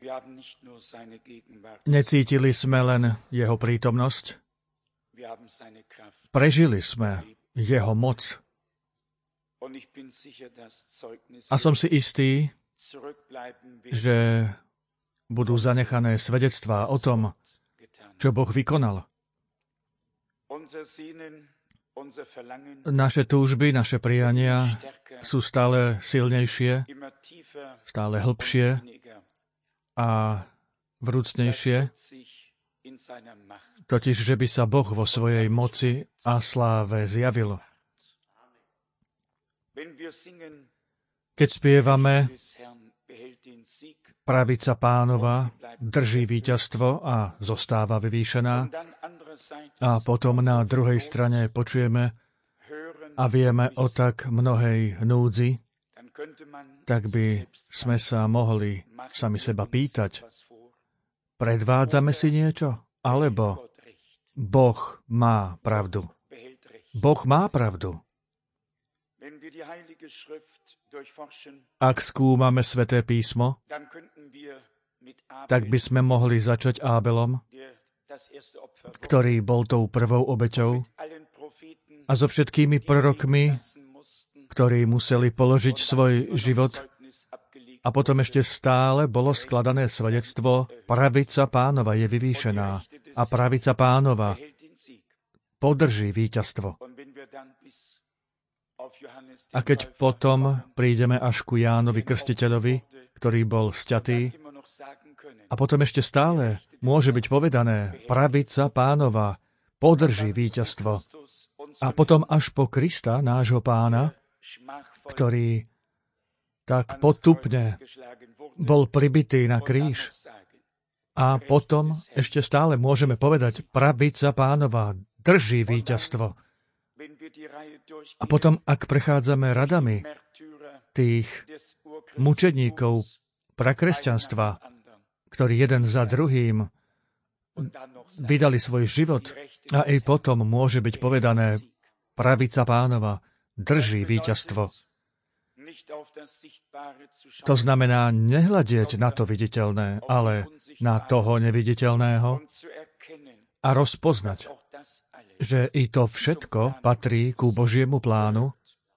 Necítili sme len jeho prítomnosť, prežili sme jeho moc. A som si istý, že budú zanechané svedectvá o tom, čo Boh vykonal. Naše túžby, naše priania sú stále silnejšie, stále hlbšie a vrúcnejšie, totiž, že by sa Boh vo svojej moci a sláve zjavil. Keď spievame Pravica Pánova drží víťazstvo a zostáva vyvýšená, a potom na druhej strane počujeme a vieme o tak mnohej núdzi, tak by sme sa mohli sami seba pýtať, predvádzame si niečo? Alebo Boh má pravdu? Boh má pravdu. Ak skúmame Sväté písmo, tak by sme mohli začať Ábelom, ktorý bol tou prvou obeťou, a so všetkými prorokmi, ktorí museli položiť svoj život, a potom ešte stále bolo skladané svedectvo, pravica Pánova je vyvýšená a pravica Pánova podrží víťazstvo. A keď potom prídeme až ku Jánovi Krstiteľovi, ktorý bol sťatý, a potom ešte stále môže byť povedané, pravica Pánova podrží víťazstvo. A potom až po Krista, nášho Pána, ktorý tak potupne bol pribitý na kríž. A potom ešte stále môžeme povedať, pravica Pánova drží víťazstvo. A potom, ak prechádzame radami tých mučeníkov prakresťanstva, ktorí jeden za druhým vydali svoj život, a aj potom môže byť povedané, pravica Pánova drží víťazstvo. To znamená nehľadieť na to viditeľné, ale na toho neviditeľného a rozpoznať, že i to všetko patrí ku Božiemu plánu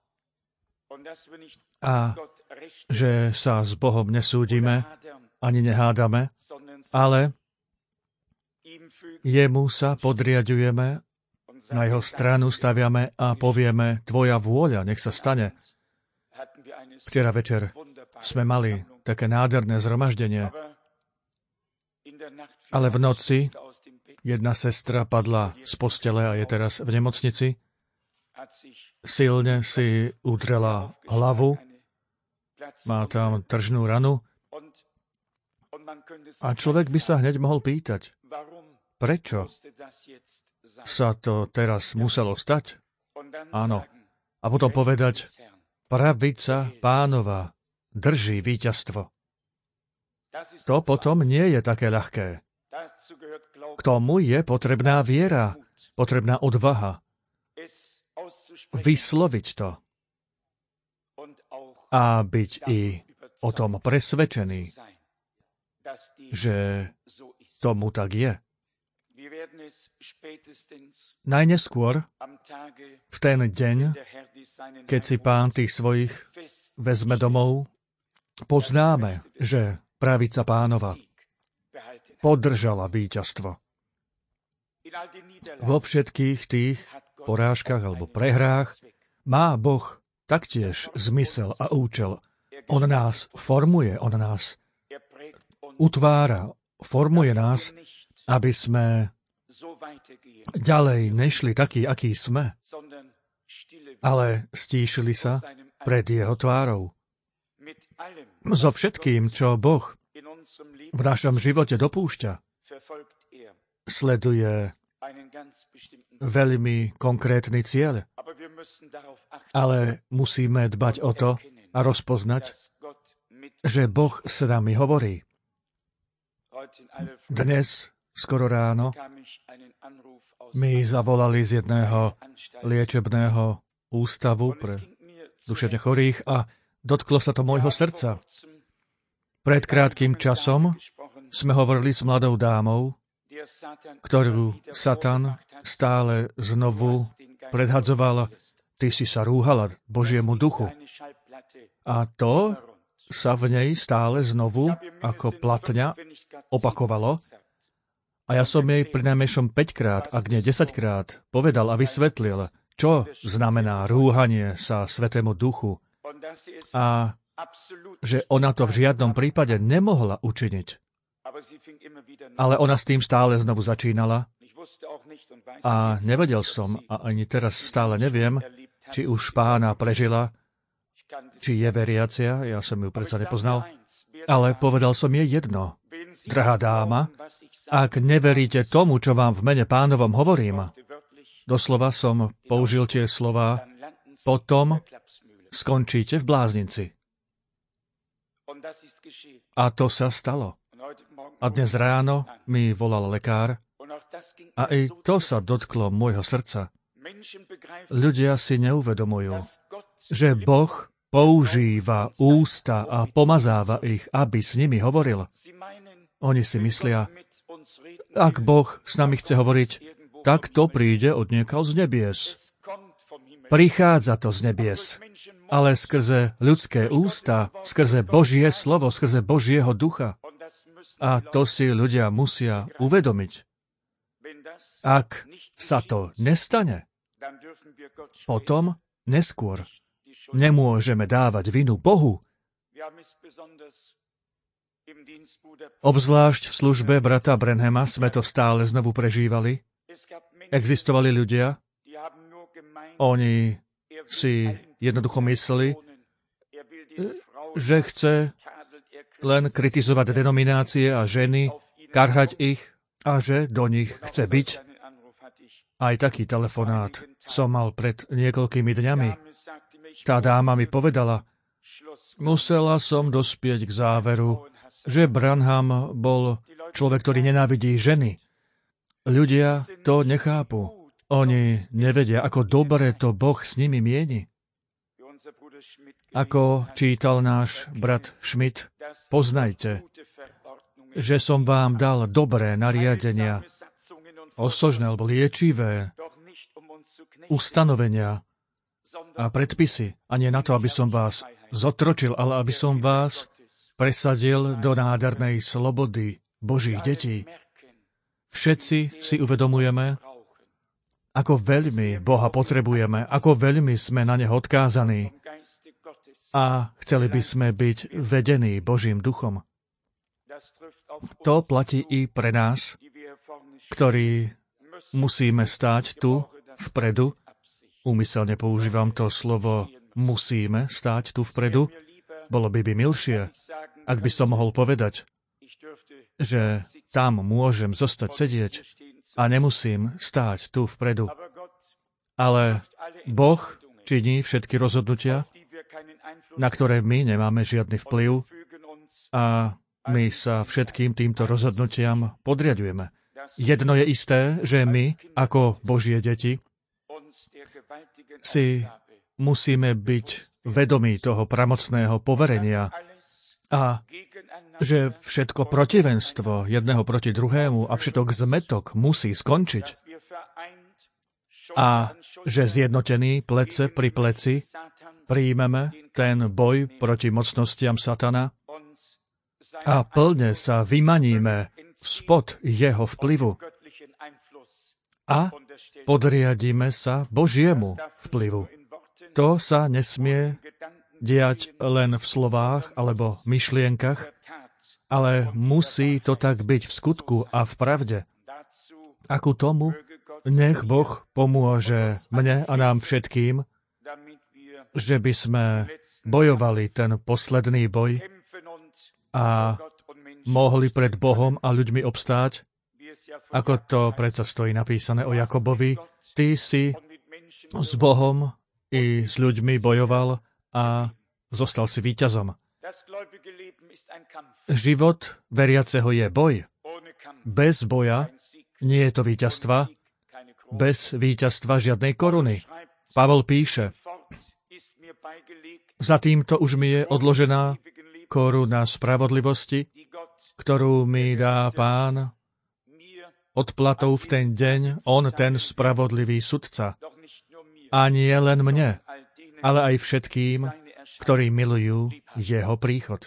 a že sa s Bohom nesúdime, ani nehádame, ale jemu sa podriaďujeme, na jeho stranu staviame a povieme, tvoja vôľa, nech sa stane. Včera večer sme mali také nádherné zhromaždenie, ale v noci jedna sestra padla z postele a je teraz v nemocnici. Silne si udrela hlavu, má tam tržnú ranu a človek by sa hneď mohol pýtať, prečo sa to teraz muselo stať? Áno. A potom povedať, pravica Pánova drží víťazstvo. To potom nie je také ľahké. K tomu je potrebná viera, potrebná odvaha. Vysloviť to. A byť i o tom presvedčený, že tomu tak je. Najneskôr, v ten deň, keď si Pán tých svojich vezme domov, poznáme, že pravica Pánova podržala víťazstvo. Vo všetkých tých porážkach alebo prehrách má Boh taktiež zmysel a účel. On nás formuje, on nás utvára, formuje nás, aby sme ďalej nešli takí, akí sme, ale stíšili sa pred jeho tvárou. So všetkým, čo Boh v našom živote dopúšťa, sleduje veľmi konkrétny cieľ. Ale musíme dbať o to a rozpoznať, že Boh s nami hovorí. Dnes, skoro ráno, mi zavolali z jedného liečebného ústavu pre duševne chorých a dotklo sa to môjho srdca. Pred krátkym časom sme hovorili s mladou dámou, ktorú Satan stále znovu predhadzoval. Ty si sa rúhala Božiemu duchu. A to sa v nej stále znovu ako platňa opakovalo. A ja som jej prinajmenšom 5-krát, ak nie 10-krát, povedal a vysvetlil, čo znamená rúhanie sa Svätému Duchu a že ona to v žiadnom prípade nemohla učiniť. Ale ona s tým stále znovu začínala a nevedel som, a ani teraz stále neviem, či už Pána prežila, či je veriacia, ja som ju predsa nepoznal, ale povedal som jej jedno. Drahá dáma, ak neveríte tomu, čo vám v mene Pánovom hovorím, doslova som použil tie slová, potom skončíte v bláznici. A to sa stalo. A dnes ráno mi volal lekár a aj to sa dotklo môjho srdca. Ľudia si neuvedomujú, že Boh používa ústa a pomazáva ich, aby s nimi hovoril. Oni si myslia, ak Boh s nami chce hovoriť, tak to príde odniekaľ z nebies. Prichádza to z nebies, ale skrze ľudské ústa, skrze Božie slovo, skrze Božieho ducha. A to si ľudia musia uvedomiť. Ak sa to nestane, potom neskôr nemôžeme dávať vinu Bohu. Obzvlášť v službe brata Branhama sme to stále znovu prežívali. Existovali ľudia, oni si jednoducho mysleli, že chce len kritizovať denominácie a ženy, karhať ich a že do nich chce byť. Aj taký telefonát som mal pred niekoľkými dňami. Tá dáma mi povedala, musela som dospieť k záveru, že Branham bol človek, ktorý nenávidí ženy. Ľudia to nechápu. Oni nevedia, ako dobre to Boh s nimi mieni. Ako čítal náš brat Schmidt, poznajte, že som vám dal dobré nariadenia, osožné alebo liečivé ustanovenia a predpisy, a nie na to, aby som vás zotročil, ale aby som vás presadil do nádhernej slobody Božích detí. Všetci si uvedomujeme, ako veľmi Boha potrebujeme, ako veľmi sme na Neho odkázaní a chceli by sme byť vedení Božím duchom. To platí i pre nás, ktorí musíme stáť tu vpredu. Úmyselne používam to slovo musíme stáť tu vpredu. Bolo by milšie, ak by som mohol povedať, že tam môžem zostať sedieť a nemusím stáť tu vpredu. Ale Boh činí všetky rozhodnutia, na ktoré my nemáme žiadny vplyv a my sa všetkým týmto rozhodnutiam podriadujeme. Jedno je isté, že my, ako Božie deti, si musíme byť vedomí toho pramocného poverenia a že všetko protivenstvo jedného proti druhému a všetok zmetok musí skončiť a že zjednotení plece pri pleci príjmeme ten boj proti mocnostiam satana a plne sa vymaníme spod jeho vplyvu a podriadíme sa Božiemu vplyvu. To sa nesmie diať len v slovách alebo myšlienkach, ale musí to tak byť v skutku a v pravde. A ku tomu nech Boh pomôže mne a nám všetkým, že by sme bojovali ten posledný boj a mohli pred Bohom a ľuďmi obstáť, ako to predsa stojí napísané o Jakobovi. Ty si s Bohom i s ľuďmi bojoval a zostal si víťazom. Život veriaceho je boj. Bez boja nie je to víťazstva, bez víťazstva žiadnej koruny. Pavol píše, za týmto už mi je odložená koruna spravodlivosti, ktorú mi dá Pán odplatou v ten deň, on ten spravodlivý sudca. A nie len mne, ale aj všetkým, ktorí milujú jeho príchod.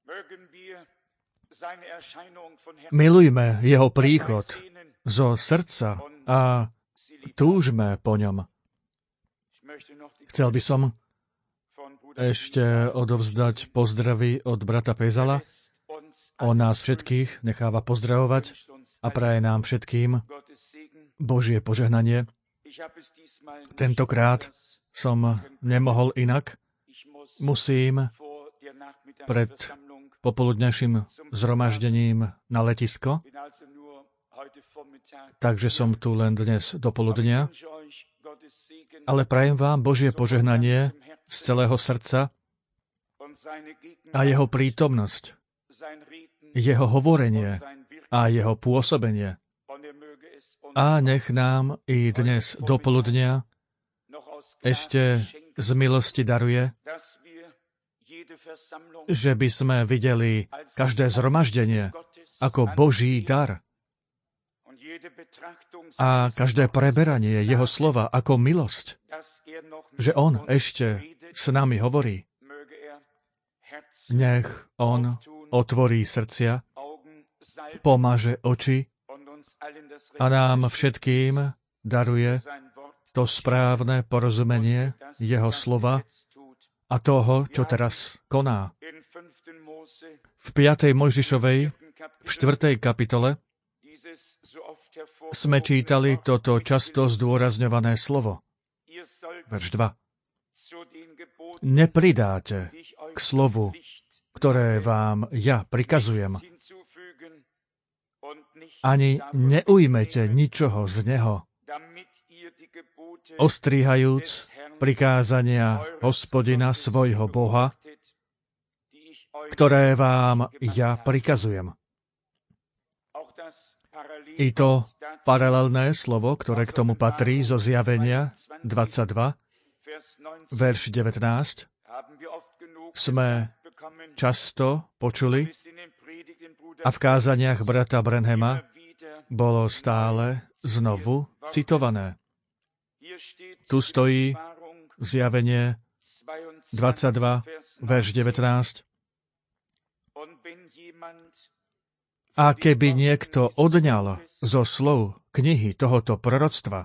Milujme jeho príchod zo srdca a túžme po ňom. Chcel by som ešte odovzdať pozdravy od brata Pezala. On nás všetkých necháva pozdravovať a praje nám všetkým Božie požehnanie. Tentokrát som nemohol inak. Musím pred popoludnejším zhromaždením na letisko, takže som tu len dnes do poludnia. Ale prajem vám Božie požehnanie z celého srdca a jeho prítomnosť, jeho hovorenie a jeho pôsobenie. A nech nám i dnes do poludnia ešte z milosti daruje, že by sme videli každé zhromaždenie ako Boží dar a každé preberanie jeho slova ako milosť, že on ešte s nami hovorí. Nech on otvorí srdcia, pomaže oči a nám všetkým daruje to správne porozumenie jeho slova a toho, čo teraz koná. V 5. Mojžišovej, v 4. kapitole, sme čítali toto často zdôrazňované slovo. Verš 2. Nepridáte k slovu, ktoré vám ja prikazujem, ani neujmete ničoho z neho, ostríhajúc prikázania Hospodina svojho Boha, ktoré vám ja prikazujem. I to paralelné slovo, ktoré k tomu patrí zo Zjavenia 22, verš 19, sme často počuli a v kázaniach brata Branhama bolo stále znovu citované. Tu stojí Zjavenie 22, verš 19. A keby niekto odňal zo slov knihy tohoto proroctva,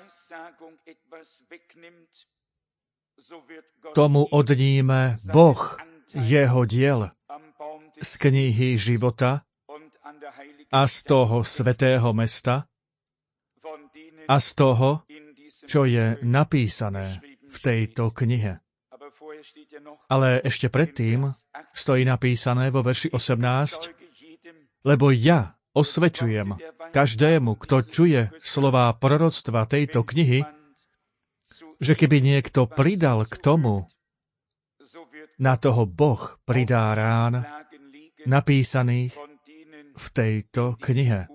tomu odníme Boh jeho diel z knihy života a z toho svätého mesta a z toho, čo je napísané v tejto knihe. Ale ešte predtým stojí napísané vo verši 18, lebo ja osvedčujem každému, kto čuje slová proroctva tejto knihy, že keby niekto pridal k tomu, na toho Boh pridá rán napísaných v tejto knihe.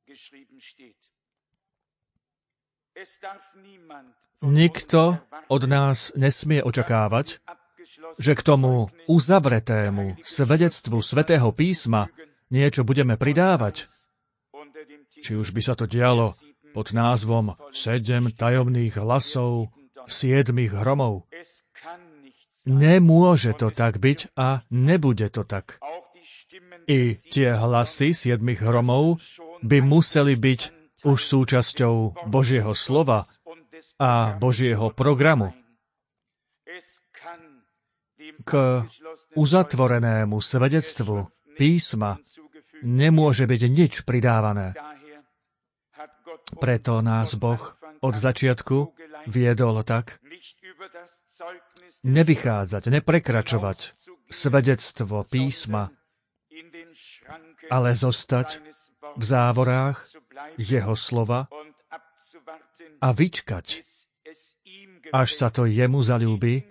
Nikto od nás nesmie očakávať, že k tomu uzavretému svedectvu Svätého písma niečo budeme pridávať. Či už by sa to dialo pod názvom 7 tajomných hlasov 7 hromov. Nemôže to tak byť a nebude to tak. I tie hlasy 7 hromov by museli byť už súčasťou Božieho slova a Božieho programu. K uzatvorenému svedectvu písma nemôže byť nič pridávané. Preto nás Boh od začiatku viedol tak, nevychádzať, neprekračovať svedectvo písma, ale zostať v závorách jeho slova a vyčkať, až sa to jemu zaľúbi,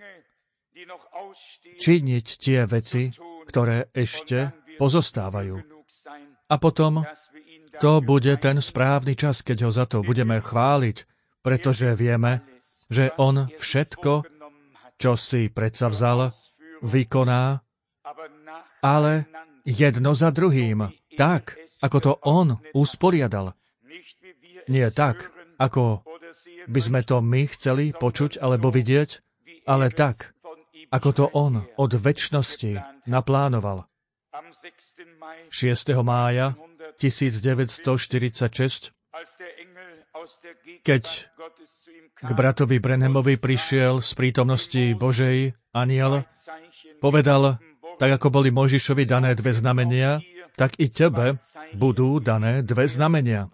činiť tie veci, ktoré ešte pozostávajú. A potom to bude ten správny čas, keď ho za to budeme chváliť, pretože vieme, že on všetko, čo si predsavzal, vykoná, ale jedno za druhým tak, ako to on usporiadal. Nie tak, ako by sme to my chceli počuť alebo vidieť, ale tak, ako to on od večnosti naplánoval. 6. mája 1946, keď k bratovi Branhamovi prišiel z prítomnosti Božej anjel, povedal, tak ako boli Mojžišovi dané 2 znamenia, tak i tebe budú dané 2 znamenia.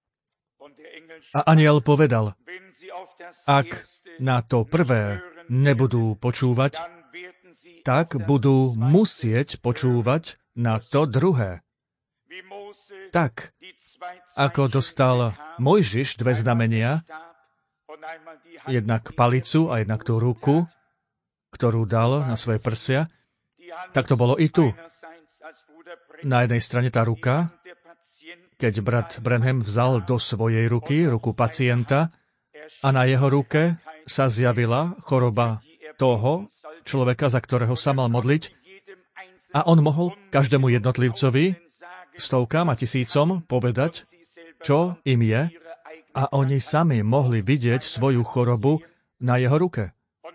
A anjel povedal, ak na to prvé nebudú počúvať, tak budú musieť počúvať na to druhé. Tak, ako dostal Mojžiš 2 znamenia, jednak palicu a jednak tú ruku, ktorú dal na svoje prsia, tak to bolo i tu. Na jednej strane tá ruka, keď brat Branham vzal do svojej ruky ruku pacienta a na jeho ruke sa zjavila choroba toho človeka, za ktorého sa mal modliť, a on mohol každému jednotlivcovi, stovkám a tisícom povedať, čo im je, a oni sami mohli vidieť svoju chorobu na jeho ruke.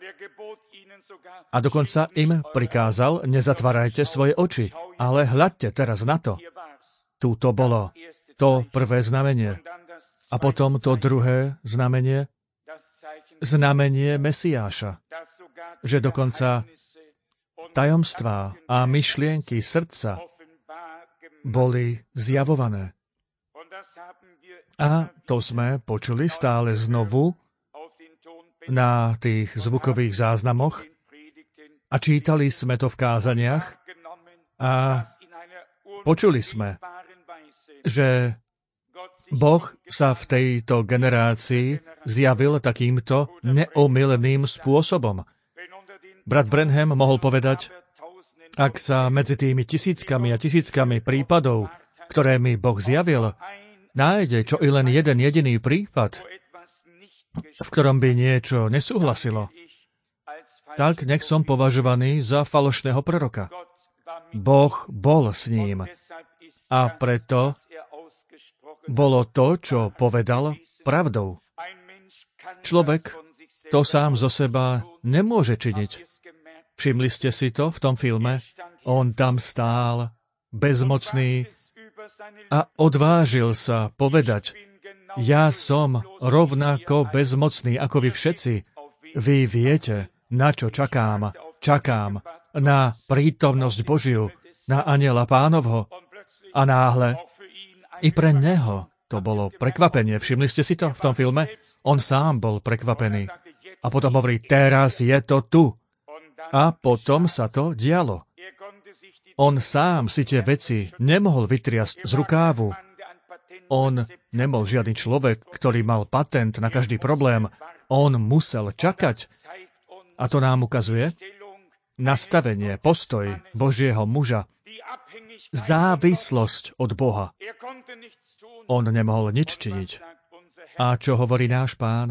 A dokonca im prikázal, nezatvárajte svoje oči, ale hľadte teraz na to. Tu to bolo to prvé znamenie. A potom to druhé znamenie, znamenie Mesiáša. Že dokonca tajomstvá a myšlienky srdca boli zjavované. A to sme počuli stále znovu na tých zvukových záznamoch a čítali sme to v kázaniach a počuli sme, že Boh sa v tejto generácii zjavil takýmto neomylným spôsobom. Brat Branham mohol povedať, ak sa medzi tými tisíckami a tisíckami prípadov, ktoré mi Boh zjavil, nájde čo i len jeden jediný prípad, v ktorom by niečo nesúhlasilo, tak nech som považovaný za falošného proroka. Boh bol s ním a preto bolo to, čo povedal, pravdou. Človek to sám zo seba nemôže činiť. Všimli ste si to v tom filme? On tam stál, bezmocný, a odvážil sa povedať, ja som rovnako bezmocný ako vy všetci. Vy viete, na čo čakám. Čakám na prítomnosť Božiu, na anjela Pánovho. A náhle i pre neho to bolo prekvapenie. Všimli ste si to v tom filme? On sám bol prekvapený. A potom hovorí, teraz je to tu. A potom sa to dialo. On sám si tie veci nemohol vytriasť z rukávu. On nebol žiadny človek, ktorý mal patent na každý problém. On musel čakať. A to nám ukazuje nastavenie, postoj Božieho muža. Závislosť od Boha. On nemohol nič činiť. A čo hovorí náš Pán?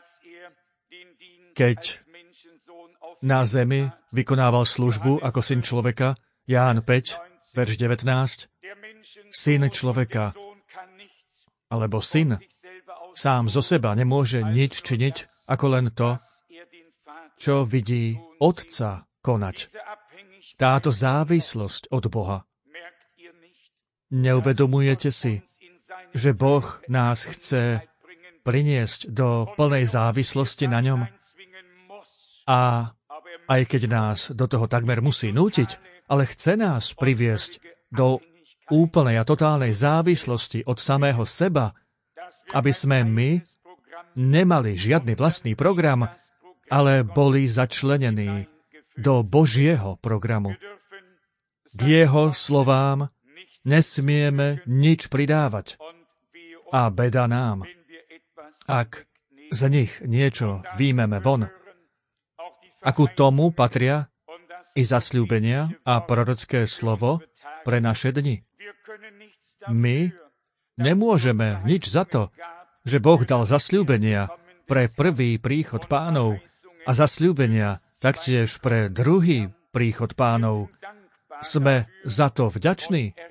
Keď na zemi vykonával službu ako syn človeka, Ján 5, verš 19, syn človeka, alebo syn, sám zo seba nemôže nič činiť, ako len to, čo vidí Otca konať. Táto závislosť od Boha. Neuvedomujete si, že Boh nás chce priniesť do plnej závislosti na ňom? A aj keď nás do toho takmer musí nútiť, ale chce nás priviesť do úplnej a totálnej závislosti od samého seba, aby sme my nemali žiadny vlastný program, ale boli začlenení do Božieho programu. K jeho slovám nesmieme nič pridávať. A beda nám, ak z nich niečo výjmeme von. A ku tomu patria i zasľúbenia a prorocké slovo pre naše dni. My nemôžeme nič za to, že Boh dal zasľúbenia pre prvý príchod Pánov a zasľúbenia taktiež pre druhý príchod Pánov. Sme za to vďační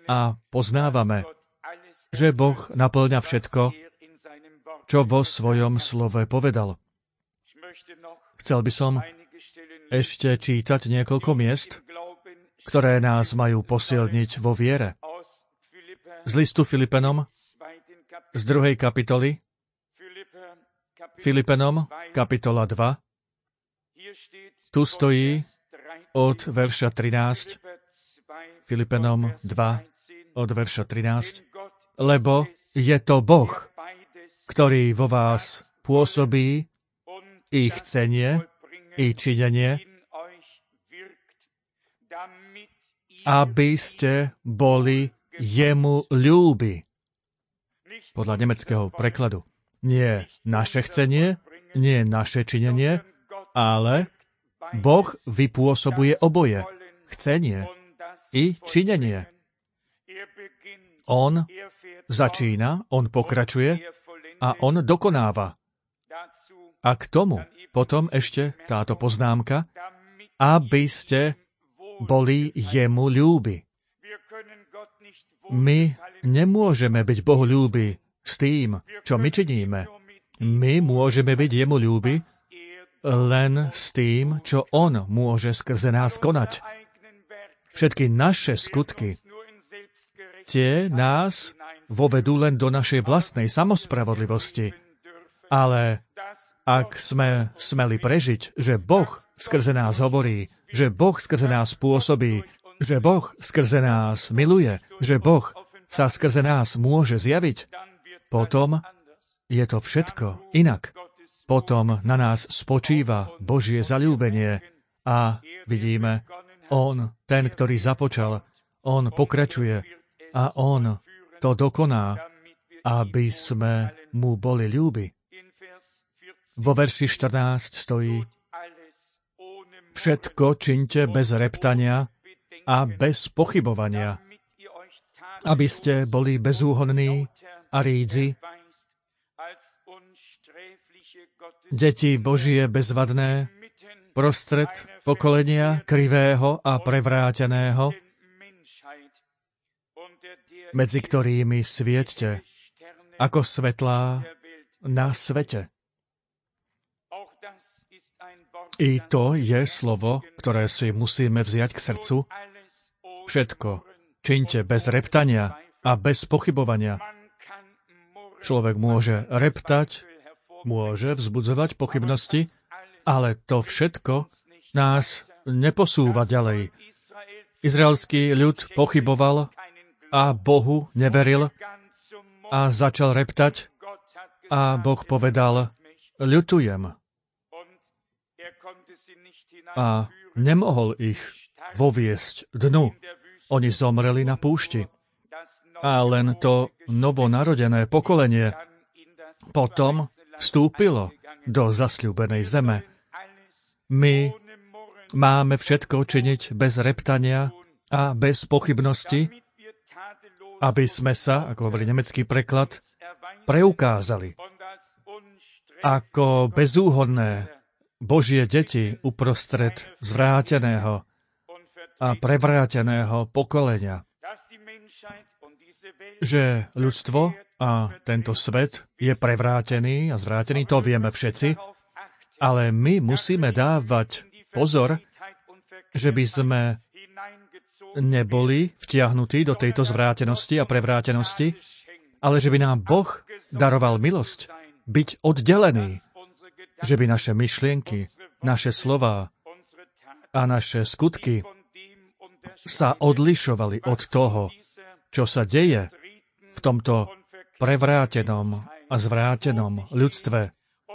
a poznávame, že Boh naplňa všetko, čo vo svojom slove povedal. Chcel by som ešte čítať niekoľko miest, ktoré nás majú posilniť vo viere. Z listu Filipenom, z 2. kapitoly, Filipenom, kapitola 2, tu stojí od verša 13, Filipenom 2, od verša 13, lebo je to Boh, ktorý vo vás pôsobí i chcenie, i činenie, aby ste boli jemu ľúbi. Podľa nemeckého prekladu. Nie naše chcenie, nie naše činenie, ale Boh vypôsobuje oboje. Chcenie i činenie. On začína, on pokračuje a on dokonáva. A k tomu potom ešte táto poznámka, aby ste boli jemu ľúbi. My nemôžeme byť Bohu ľúbi s tým, čo my činíme. My môžeme byť jemu ľúbi len s tým, čo on môže skrze nás konať. Všetky naše skutky, tie nás vovedú len do našej vlastnej samospravodlivosti. Ale ak sme smeli prežiť, že Boh skrze nás hovorí, že Boh skrze nás pôsobí, že Boh skrze nás miluje, že Boh sa skrze nás môže zjaviť, potom je to všetko inak. Potom na nás spočíva Božie zaľúbenie a vidíme, on, ten, ktorý započal, on pokračuje a on to dokoná, aby sme mu boli ľúbi. Vo verši 14 stojí: všetko čiňte bez reptania a bez pochybovania, aby ste boli bezúhonní a rídzi, deti Božie bezvadné, prostred pokolenia krivého a prevráteného, medzi ktorými svieťte ako svetlá na svete. I to je slovo, ktoré si musíme vziať k srdcu. Všetko čiňte bez reptania a bez pochybovania. Človek môže reptať, môže vzbudzovať pochybnosti, ale to všetko nás neposúva ďalej. Izraelský ľud pochyboval a Bohu neveril a začal reptať a Boh povedal: ľutujem. A nemohol ich voviesť dnu. Oni zomreli na púšti. A len to novonarodené pokolenie potom vstúpilo do zasľúbenej zeme. My máme všetko činiť bez reptania a bez pochybnosti, aby sme sa, ako hovorí nemecký preklad, preukázali ako bezúhodné Božie deti uprostred zvráteného a prevráteného pokolenia. Že ľudstvo a tento svet je prevrátený a zvrátený, to vieme všetci, ale my musíme dávať pozor, že by sme neboli vtiahnutí do tejto zvrátenosti a prevrátenosti, ale že by nám Boh daroval milosť byť oddelený, že by naše myšlienky, naše slová a naše skutky sa odlišovali od toho, čo sa deje v tomto prevrátenom a zvrátenom ľudstve.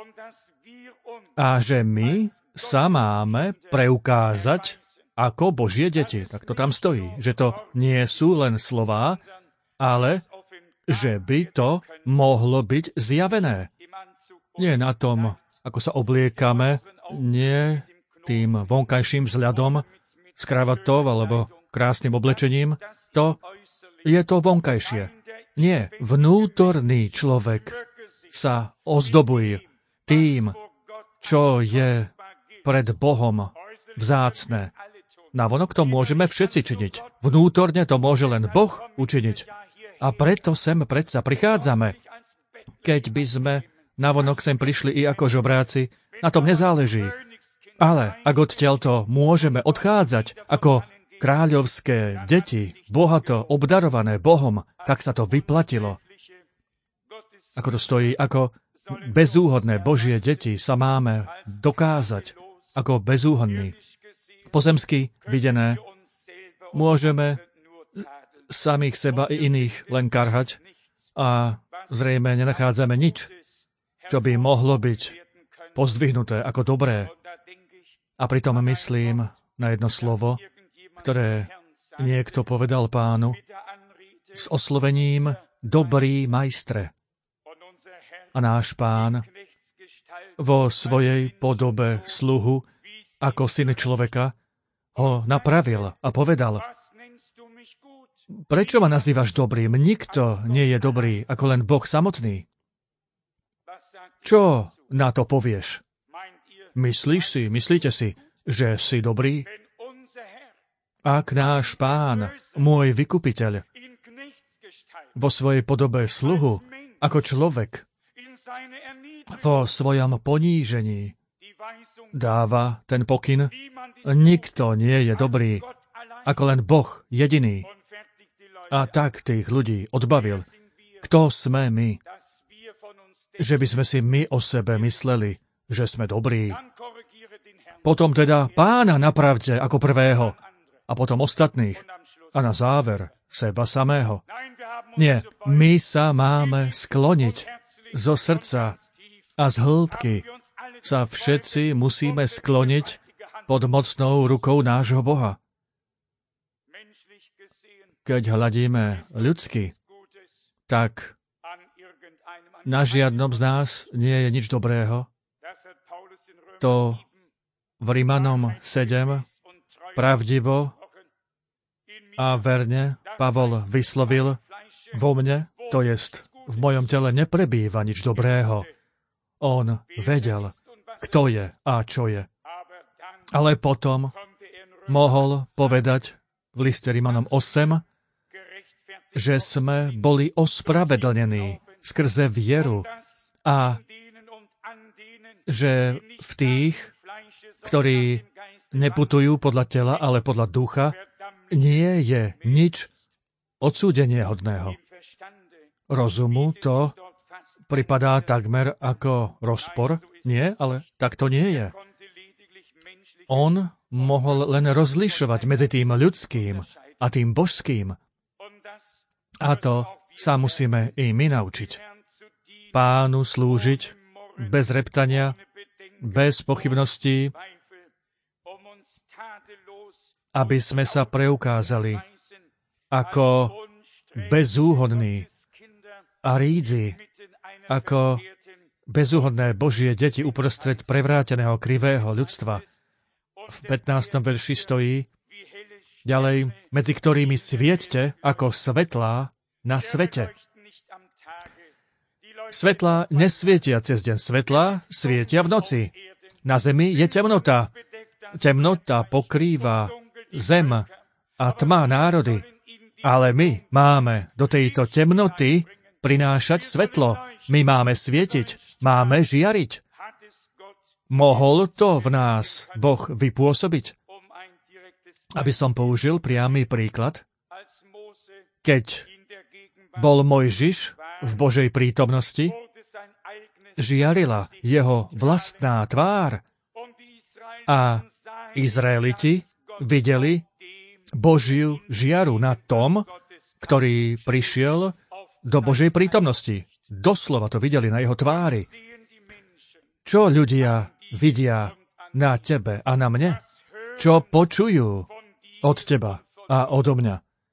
A že my sa máme preukázať ako Božie deti. Tak to tam stojí. Že to nie sú len slová, ale že by to mohlo byť zjavené. Nie na tom, ako sa obliekame, nie tým vonkajším vzhľadom s kravatou alebo krásnym oblečením. To je to vonkajšie. Nie, vnútorný človek sa ozdobuje tým, čo je pred Bohom vzácne. Navonok to môžeme všetci činiť. Vnútorne to môže len Boh učiniť. A preto sem predsa prichádzame. Keď by sme navonok sem prišli i ako žobráci, na tom nezáleží. Ale ak odtiaľto môžeme odchádzať ako kráľovské deti, bohato obdarované Bohom, tak sa to vyplatilo. Ako to stojí, ako bezúhodné Božie deti sa máme dokázať ako bezúhodní. Pozemsky videné môžeme samých seba i iných len karhať a zrejme nenachádzame nič, čo by mohlo byť pozdvihnuté ako dobré. A pritom myslím na jedno slovo, ktoré niekto povedal Pánu s oslovením dobrý majstre. A náš Pán vo svojej podobe sluhu ako syn človeka ho napravil a povedal: prečo ma nazývaš dobrým? Nikto nie je dobrý, ako len Boh samotný. Čo na to povieš? Myslíte si, že si dobrý? Ak náš Pán, môj vykupiteľ, vo svojej podobe sluhu, ako človek, vo svojom ponížení dáva ten pokyn, nikto nie je dobrý, ako len Boh jediný. A tak tých ľudí odbavil. Kto sme my? Že by sme si my o sebe mysleli, že sme dobrí. Potom teda Pána napravte ako prvého a potom ostatných a na záver seba samého. Nie, my sa máme skloniť zo srdca a z hĺbky sa všetci musíme skloniť pod mocnou rukou nášho Boha. Keď hľadíme ľudsky, tak na žiadnom z nás nie je nič dobrého. To v Rimanom 7 pravdivo a verne Pavol vyslovil: vo mne, to jest v mojom tele, neprebýva nič dobrého. On vedel, kto je a čo je. Ale potom mohol povedať v liste Rimanom 8, že sme boli ospravedlnení skrze vieru a že v tých, ktorí neputujú podľa tela, ale podľa ducha, nie je nič odsúdeniahodného. Rozumu to pripadá takmer ako rozpor. Nie, ale tak to nie je. On mohol len rozlišovať medzi tým ľudským a tým božským. A to sa musíme i my naučiť. Pánu slúžiť bez reptania, bez pochybností, aby sme sa preukázali ako bezúhodní a rídzi, ako bezúhodné Božie deti uprostred prevráteného krivého ľudstva. V 15. verši stojí ďalej, medzi ktorými svieťte ako svetlá na svete. Svetlá nesvietia cez deň, svetlá svietia v noci. Na zemi je temnota. Temnota pokrýva zem a tma národy. Ale my máme do tejto temnoty prinášať svetlo. My máme svietiť, máme žiariť. Mohol to v nás Boh vypôsobiť? Aby som použil priamy príklad, keď bol Mojžiš v Božej prítomnosti, žiarila jeho vlastná tvár a Izraeliti videli Božiu žiaru na tom, ktorý prišiel do Božej prítomnosti. Doslova to videli na jeho tvári. Čo ľudia vidia na tebe a na mne? Čo počujú od teba a odo mňa?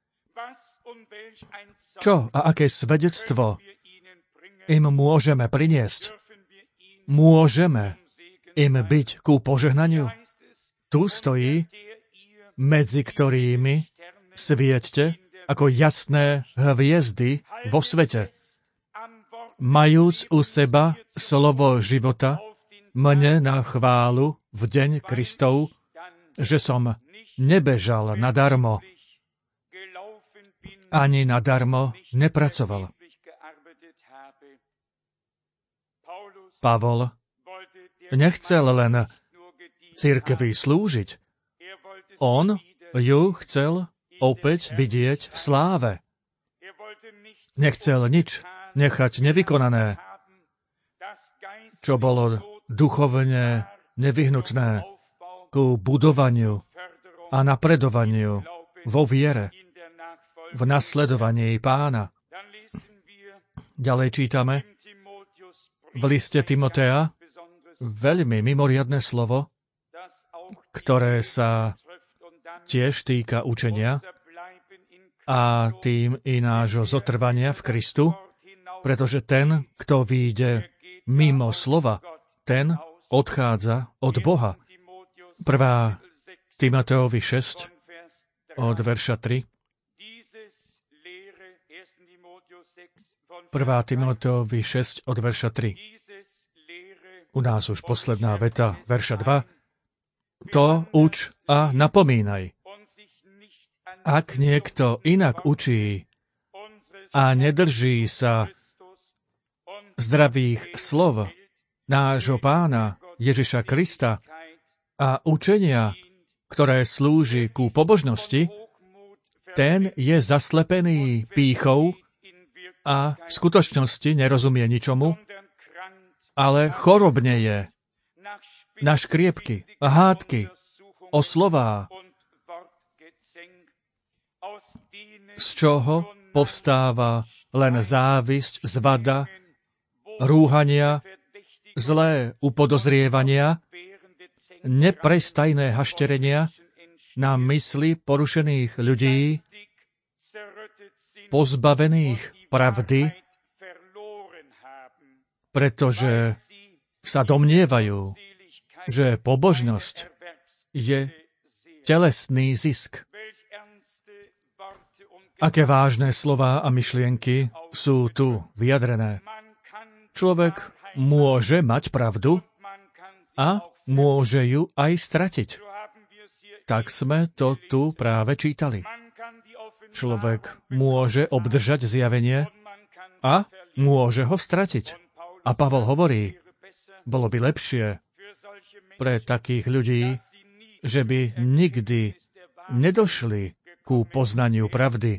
Čo a aké svedectvo im môžeme priniesť? Môžeme im byť ku požehnaniu? Tu stojí, medzi ktorými svieťte ako jasné hviezdy vo svete. Majúc u seba slovo života, mne na chválu v deň Kristov, že som nebežal nadarmo, ani nadarmo nepracoval. Pavol nechcel len cirkvi slúžiť. On ju chcel opäť vidieť v sláve. Nechcel nič nechať nevykonané, čo bolo duchovne nevyhnutné ku budovaniu a napredovaniu vo viere, v nasledovaní Pána. Ďalej čítame v liste Timotea veľmi mimoriadne slovo, ktoré sa tiež týka učenia a tým i nášho zotrvania v Kristu, pretože ten, kto vyjde mimo slova, ten odchádza od Boha. 1. Timoteovi 6 od verša 3. 1. Timoteovi 6 od verša 3. U nás už posledná veta, verša 2. To uč a napomínaj. Ak niekto inak učí a nedrží sa zdravých slov nášho Pána Ježiša Krista a učenia, ktoré slúži ku pobožnosti, ten je zaslepený pýchou a v skutočnosti nerozumie ničomu, ale chorobne je na škriepky a hádky o slová, z čoho povstáva len závisť, zvada, rúhania, zlé upodozrievania, neprestajné hašterenia na mysli porušených ľudí, pozbavených pravdy, pretože sa domnievajú, že pobožnosť je telesný zisk. Aké vážne slová a myšlienky sú tu vyjadrené. Človek môže mať pravdu a môže ju aj stratiť. Tak sme to tu práve čítali. Človek môže obdržať zjavenie a môže ho stratiť. A Pavol hovorí, bolo by lepšie pre takých ľudí, že by nikdy nedošli ku poznaniu pravdy.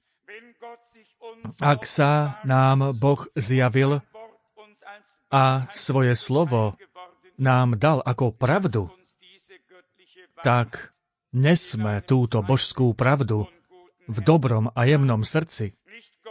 Ak sa nám Boh zjavil a svoje slovo nám dal ako pravdu, tak nesme túto božskú pravdu v dobrom a jemnom srdci.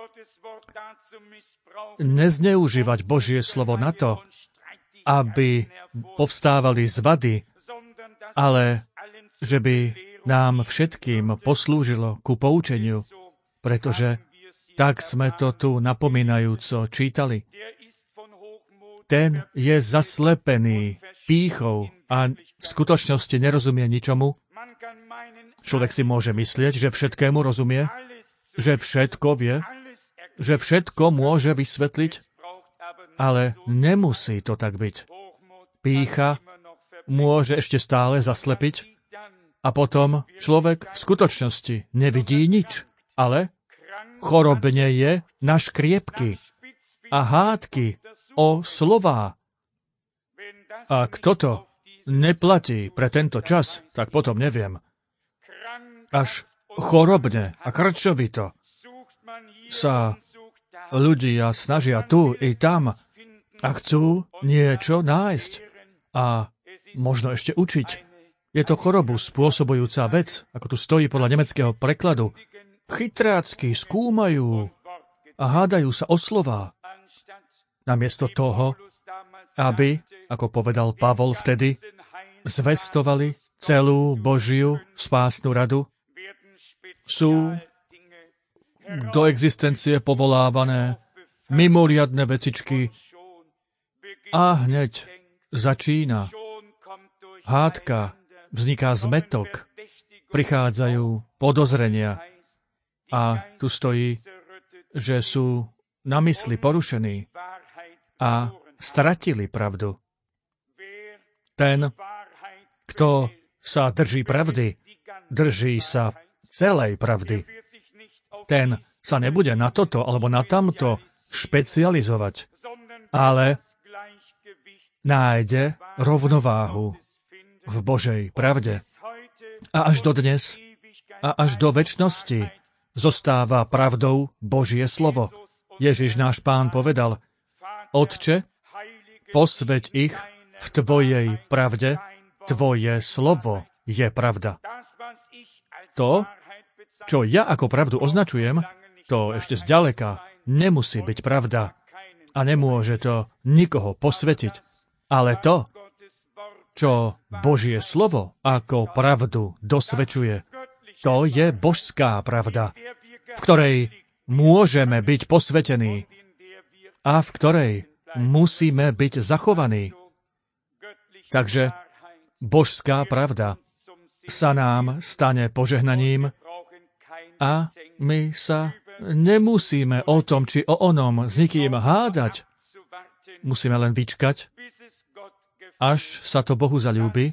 Nezneužívať Božie slovo na to, aby povstávali zvady, ale že by nám všetkým poslúžilo ku poučeniu, pretože tak sme to tu napomínajúco čítali. Ten je zaslepený pýchou a v skutočnosti nerozumie ničomu. Človek si môže myslieť, že všetkému rozumie, že všetko vie, že všetko môže vysvetliť, ale nemusí to tak byť. Pýcha môže ešte stále zaslepiť a potom človek v skutočnosti nevidí nič, ale chorobne je na škriepky a hádky o slová. Ak toto neplatí pre tento čas, tak potom neviem. Až chorobne a krčovito sa ľudia snažia tu i tam a chcú niečo nájsť a možno ešte učiť. Je to chorobu spôsobujúca vec, ako tu stojí podľa nemeckého prekladu. Chytrácky skúmajú a hádajú sa o slová. Namiesto toho, aby, ako povedal Pavol vtedy, zvestovali celú Božiu spásnu radu, sú do existencie povolávané mimoriadne vecičky a hneď začína hádka, vzniká zmätok, prichádzajú podozrenia a tu stojí, že sú na mysli porušení a stratili pravdu. Ten, kto sa drží pravdy drží sa celej pravdy. Ten sa nebude na toto alebo na tamto špecializovať, ale nájde rovnováhu v Božej pravde. A až do dnes a až do večnosti zostáva pravdou Božie slovo. Ježiš náš Pán povedal: Otče, posväť ich v Tvojej pravde, Tvoje slovo je pravda. To, čo ja ako pravdu označujem, to ešte zďaleka nemusí byť pravda a nemôže to nikoho posvätiť. Ale to, čo Božie slovo ako pravdu dosvedčuje, to je božská pravda, v ktorej môžeme byť posvätení a v ktorej musíme byť zachovaní. Takže božská pravda sa nám stane požehnaním a my sa nemusíme o tom či o onom s nikým hádať. Musíme len vyčkať, až sa to Bohu zaľúbi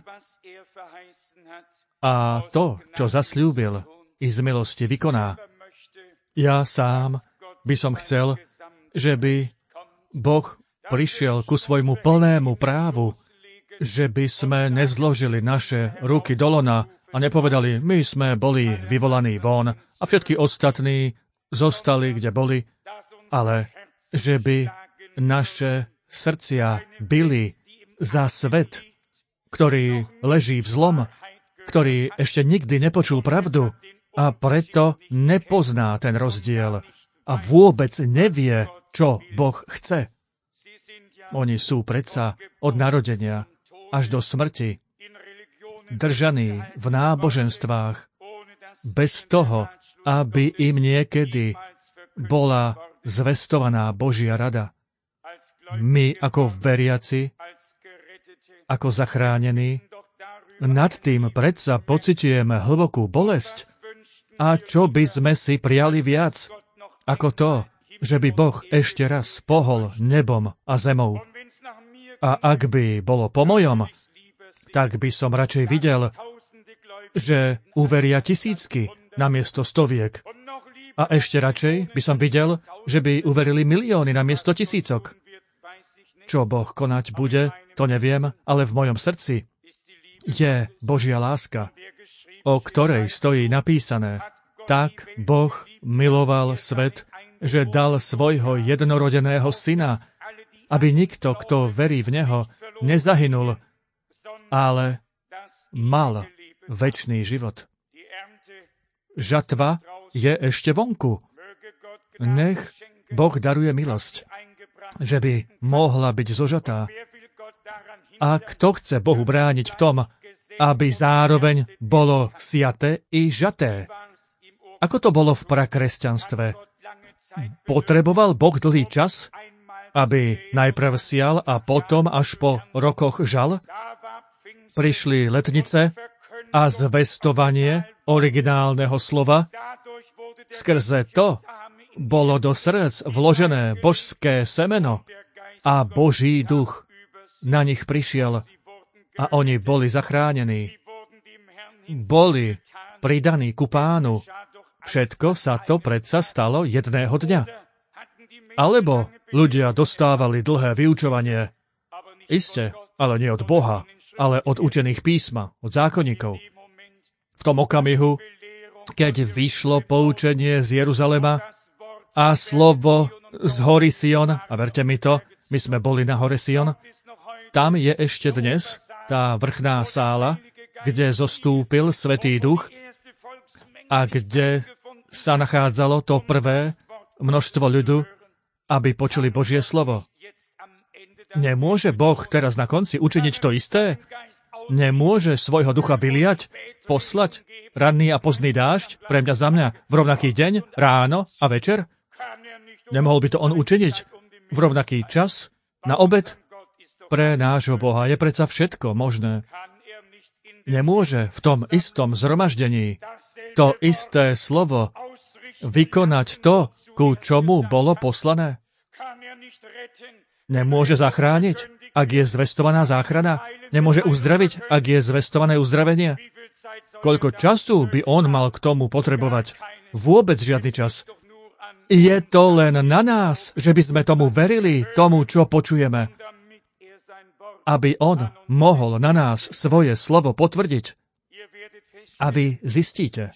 a to, čo zasľúbil, i z milosti vykoná. Ja sám by som chcel, že by Boh prišiel ku svojmu plnému právu, že by sme nezložili naše ruky do lona a nepovedali: my sme boli vyvolaní von a všetky ostatní zostali, kde boli, ale že by naše srdcia bili za svet, ktorý leží v zlom, ktorý ešte nikdy nepočul pravdu a preto nepozná ten rozdiel a vôbec nevie, čo Boh chce. Oni sú predsa od narodenia až do smrti držaní v náboženstvách bez toho, aby im niekedy bola zvestovaná Božia rada. My ako veriaci, ako zachránení, nad tým predsa pociťujeme hlbokú bolesť. A čo by sme si prijali viac, ako to, že by Boh ešte raz pohol nebom a zemou. A ak by bolo po mojom, tak by som radšej videl, že uveria tisícky namiesto stoviek. A ešte radšej by som videl, že by uverili milióny namiesto tisícok. Čo Boh konať bude, to neviem, ale v mojom srdci je Božia láska, o ktorej stojí napísané: tak Boh miloval svet, že dal svojho jednorodeného syna, aby nikto, kto verí v Neho, nezahynul, ale mal večný život. Žatva je ešte vonku. Nech Boh daruje milosť, že by mohla byť zožatá. A kto chce Bohu brániť v tom, aby zároveň bolo siaté i žaté? Ako to bolo v prakresťanstve? Potreboval Boh dlhý čas, aby najprv sial a potom až po rokoch žal? Prišli letnice a zvestovanie originálneho slova. Skrze to bolo do srdc vložené božské semeno a Boží duch na nich prišiel a oni boli zachránení. Boli pridaní ku Pánu. Všetko sa to predsa stalo jedného dňa. Alebo ľudia dostávali dlhé vyučovanie. Iste, ale nie od Boha, ale od učených písma, od zákonníkov. V tom okamihu, keď vyšlo poučenie z Jeruzalema a slovo z hory Sion, a verte mi to, my sme boli na hore Sion, tam je ešte dnes tá vrchná sála, kde zostúpil Svätý Duch a kde sa nachádzalo to prvé množstvo ľudu, aby počuli Božie slovo. Nemôže Boh teraz na konci učiniť to isté? Nemôže svojho ducha vyliať, poslať ranný a pozdný dážď pre mňa za mňa v rovnaký deň, ráno a večer? Nemohol by to on učiniť v rovnaký čas, na obed? Pre nášho Boha je predsa všetko možné. Nemôže v tom istom zhromaždení to isté slovo vykonať to, ku čomu bolo poslané? Nemôže zachrániť, ak je zvestovaná záchrana? Nemôže uzdraviť, ak je zvestované uzdravenie? Koľko času by on mal k tomu potrebovať? Vôbec žiadny čas. Je to len na nás, že by sme tomu verili, tomu, čo počujeme. Aby on mohol na nás svoje slovo potvrdiť. A vy zistíte,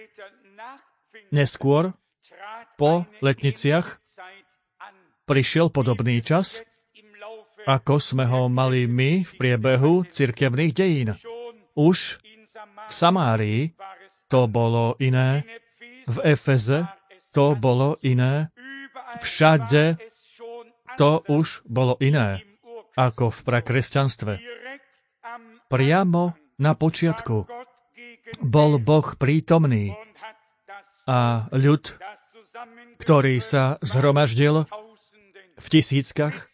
neskôr, po letniciach, prišiel podobný čas, ako sme ho mali my v priebehu cirkevných dejín. Už v Samárii to bolo iné, v Efeze to bolo iné, všade to už bolo iné, ako v prakresťanstve. Priamo na počiatku bol Boh prítomný a ľud, ktorý sa zhromaždil v tisíckach,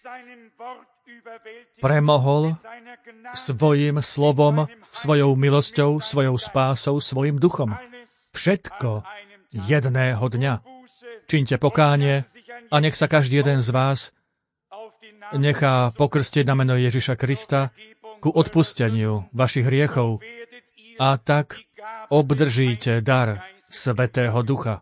premohol svojim slovom, svojou milosťou, svojou spásou, svojim duchom. Všetko jedného dňa. Čiňte pokánie a nech sa každý jeden z vás nechá pokrstiť na meno Ježiša Krista ku odpusteniu vašich hriechov a tak obdržíte dar Svätého Ducha.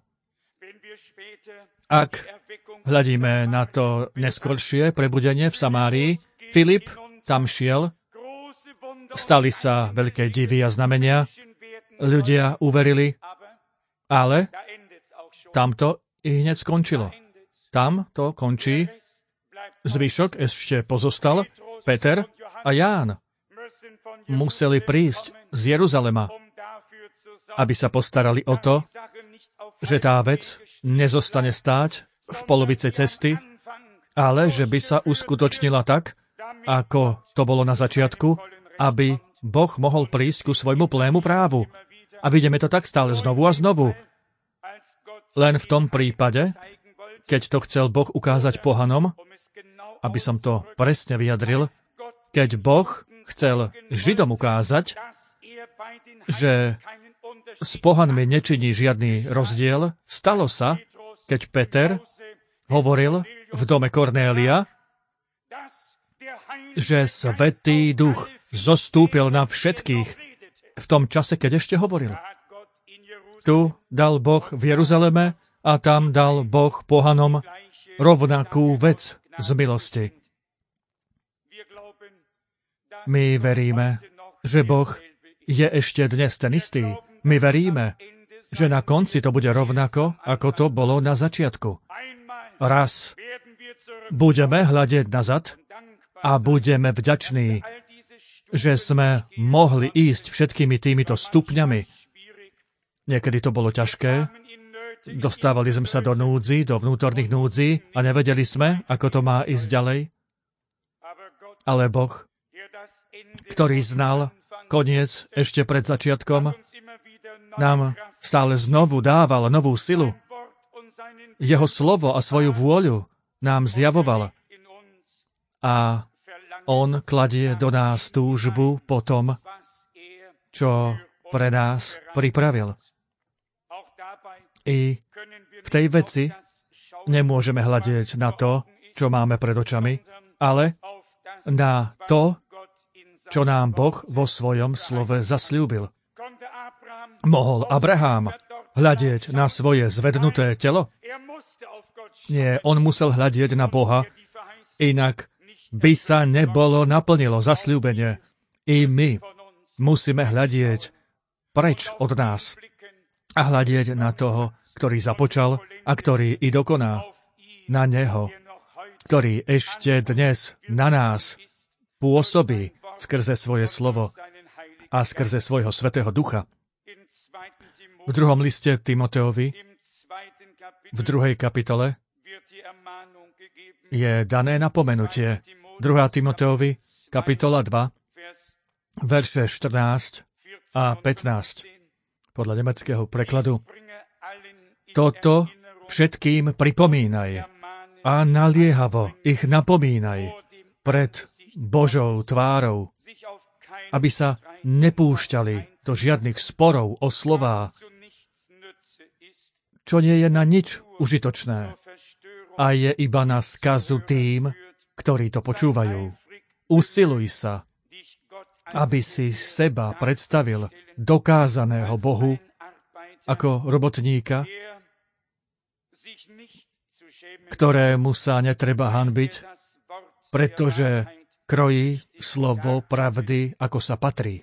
Ak hľadíme na to neskoršie prebudenie v Samárii, Filip tam šiel, stali sa veľké divy a znamenia, ľudia uverili, ale tamto i hneď skončilo. Tam to končí, zvyšok ešte pozostal, Peter a Ján museli prísť z Jeruzalema, aby sa postarali o to, že tá vec nezostane stáť v polovici cesty, ale že by sa uskutočnila tak, ako to bolo na začiatku, aby Boh mohol prísť ku svojmu plnému právu. A vidíme to tak stále znovu a znovu. Len v tom prípade, keď to chcel Boh ukázať pohanom, aby som to presne vyjadril, keď Boh chcel Židom ukázať, že s pohanmi nečiní žiadny rozdiel, stalo sa, keď Peter hovoril v dome Kornélia, že Svätý Duch zostúpil na všetkých v tom čase, keď ešte hovoril. Tu dal Boh v Jeruzaleme a tam dal Boh pohanom rovnakú vec z milosti. My veríme, že Boh je ešte dnes ten istý. My veríme, že na konci to bude rovnako, ako to bolo na začiatku. Raz budeme hľadieť nazad a budeme vďační, že sme mohli ísť všetkými týmito stupňami. Niekedy to bolo ťažké. Dostávali sme sa do núdzi, do vnútorných núdzí a nevedeli sme, ako to má ísť ďalej. Ale Boh, ktorý znal koniec ešte pred začiatkom, nám stále znovu dával novú silu. Jeho slovo a svoju vôľu nám zjavoval. A on kladie do nás túžbu po tom, čo pre nás pripravil. I v tej veci nemôžeme hľadieť na to, čo máme pred očami, ale na to, čo nám Boh vo svojom slove zasľúbil. Mohol Abraham hľadieť na svoje zvednuté telo? Nie, on musel hľadieť na Boha, inak by sa nebolo naplnilo zasľúbenie. I my musíme hľadieť preč od nás a hľadieť na toho, ktorý započal a ktorý i dokoná. Na neho, ktorý ešte dnes na nás pôsobí skrze svoje slovo a skrze svojho Svätého Ducha. V 2. liste Timoteovi, v 2. kapitole, je dané napomenutie. 2. Timoteovi, kapitola 2, verše 14 a 15, podľa nemeckého prekladu. Toto všetkým pripomínaj a naliehavo ich napomínaj pred Božou tvárou, aby sa nepúšťali do žiadnych sporov o slová, čo nie je na nič užitočné a je iba na skazu tým, ktorí to počúvajú. Usiluj sa, aby si seba predstavil dokázaného Bohu ako robotníka, ktorému sa netreba hanbiť, pretože krojí slovo pravdy, ako sa patrí.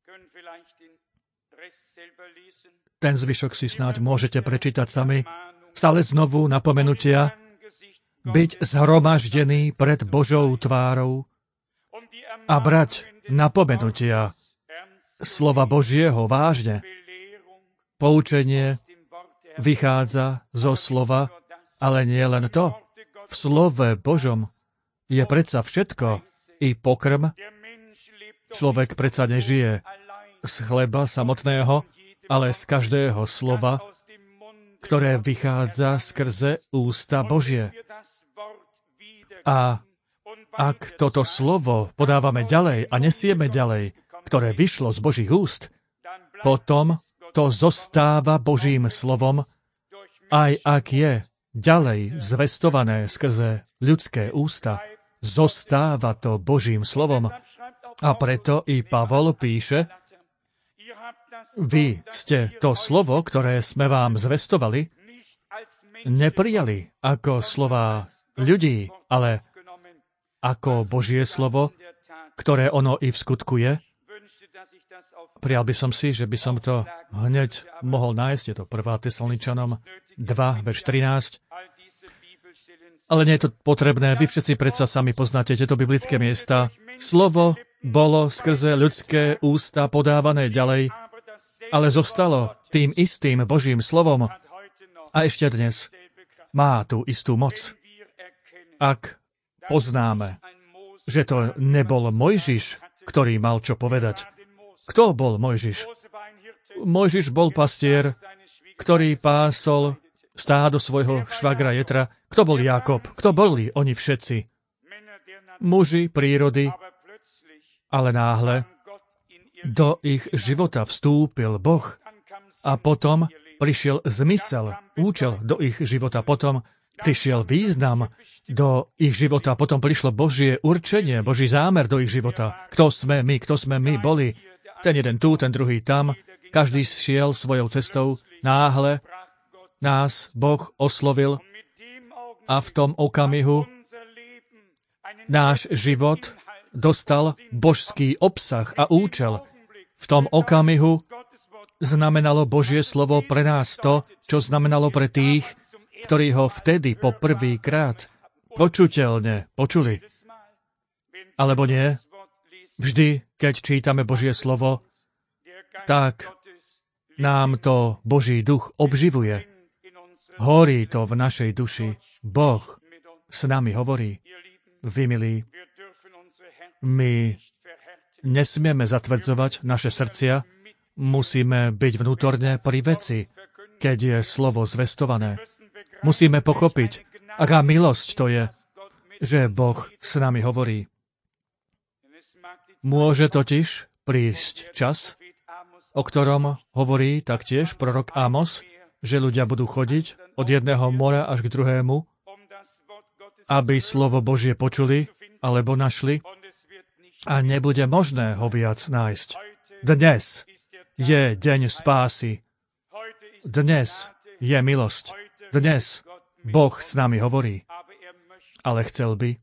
Ten zvyšok si snáď môžete prečítať sami. Stále znovu napomenutia, byť zhromaždený pred Božou tvárou a brať napomenutia slova Božieho vážne. Poučenie vychádza zo slova, ale nie len to. V slove Božom je predsa všetko, i pokrm. Človek predsa nežije z chleba samotného, ale z každého slova, ktoré vychádza skrze ústa Božie. A ak toto slovo podávame ďalej a nesieme ďalej, ktoré vyšlo z Božích úst, potom to zostáva Božím slovom, aj ak je ďalej zvestované skrze ľudské ústa, zostáva to Božím slovom. A preto i Pavol píše, vy ste to slovo, ktoré sme vám zvestovali, neprijali ako slová ľudí, ale ako Božie slovo, ktoré ono i v skutku je. Prijal by som si, že by som to hneď mohol nájsť. Je to 1. Tesaloničanom 2, verš 13. Ale nie je to potrebné. Vy všetci predsa sami poznáte tieto biblické miesta. Slovo bolo skrze ľudské ústa podávané ďalej, ale zostalo tým istým Božím slovom a ešte dnes má tú istú moc. Ak poznáme, že to nebol Mojžiš, ktorý mal čo povedať. Kto bol Mojžiš? Mojžiš bol pastier, ktorý pásol stádo svojho švagra Jetra. Kto bol Jákob? Kto boli oni všetci? Muži prírody, ale náhle do ich života vstúpil Boh a potom prišiel zmysel, účel do ich života, potom prišiel význam do ich života, potom prišlo Božie určenie, Boží zámer do ich života. Kto sme my boli. Ten jeden tu, ten druhý tam, každý šiel svojou cestou, náhle nás Boh oslovil a v tom okamihu náš život dostal božský obsah a účel. V tom okamihu znamenalo Božie slovo pre nás to, čo znamenalo pre tých, ktorí ho vtedy po prvýkrát počuteľne počuli. Alebo nie? Vždy, keď čítame Božie slovo, tak nám to Boží duch obživuje. Horí to v našej duši. Boh s nami hovorí. Vy, milí, my nesmieme zatvrdzovať naše srdcia, musíme byť vnútorne pri veci, keď je slovo zvestované. Musíme pochopiť, aká milosť to je, že Boh s nami hovorí. Môže totiž prísť čas, o ktorom hovorí taktiež prorok Amos, že ľudia budú chodiť od jedného mora až k druhému, aby slovo Božie počuli alebo našli, a nebude možné ho viac nájsť. Dnes je deň spásy. Dnes je milosť. Dnes Boh s nami hovorí. Ale chcel by,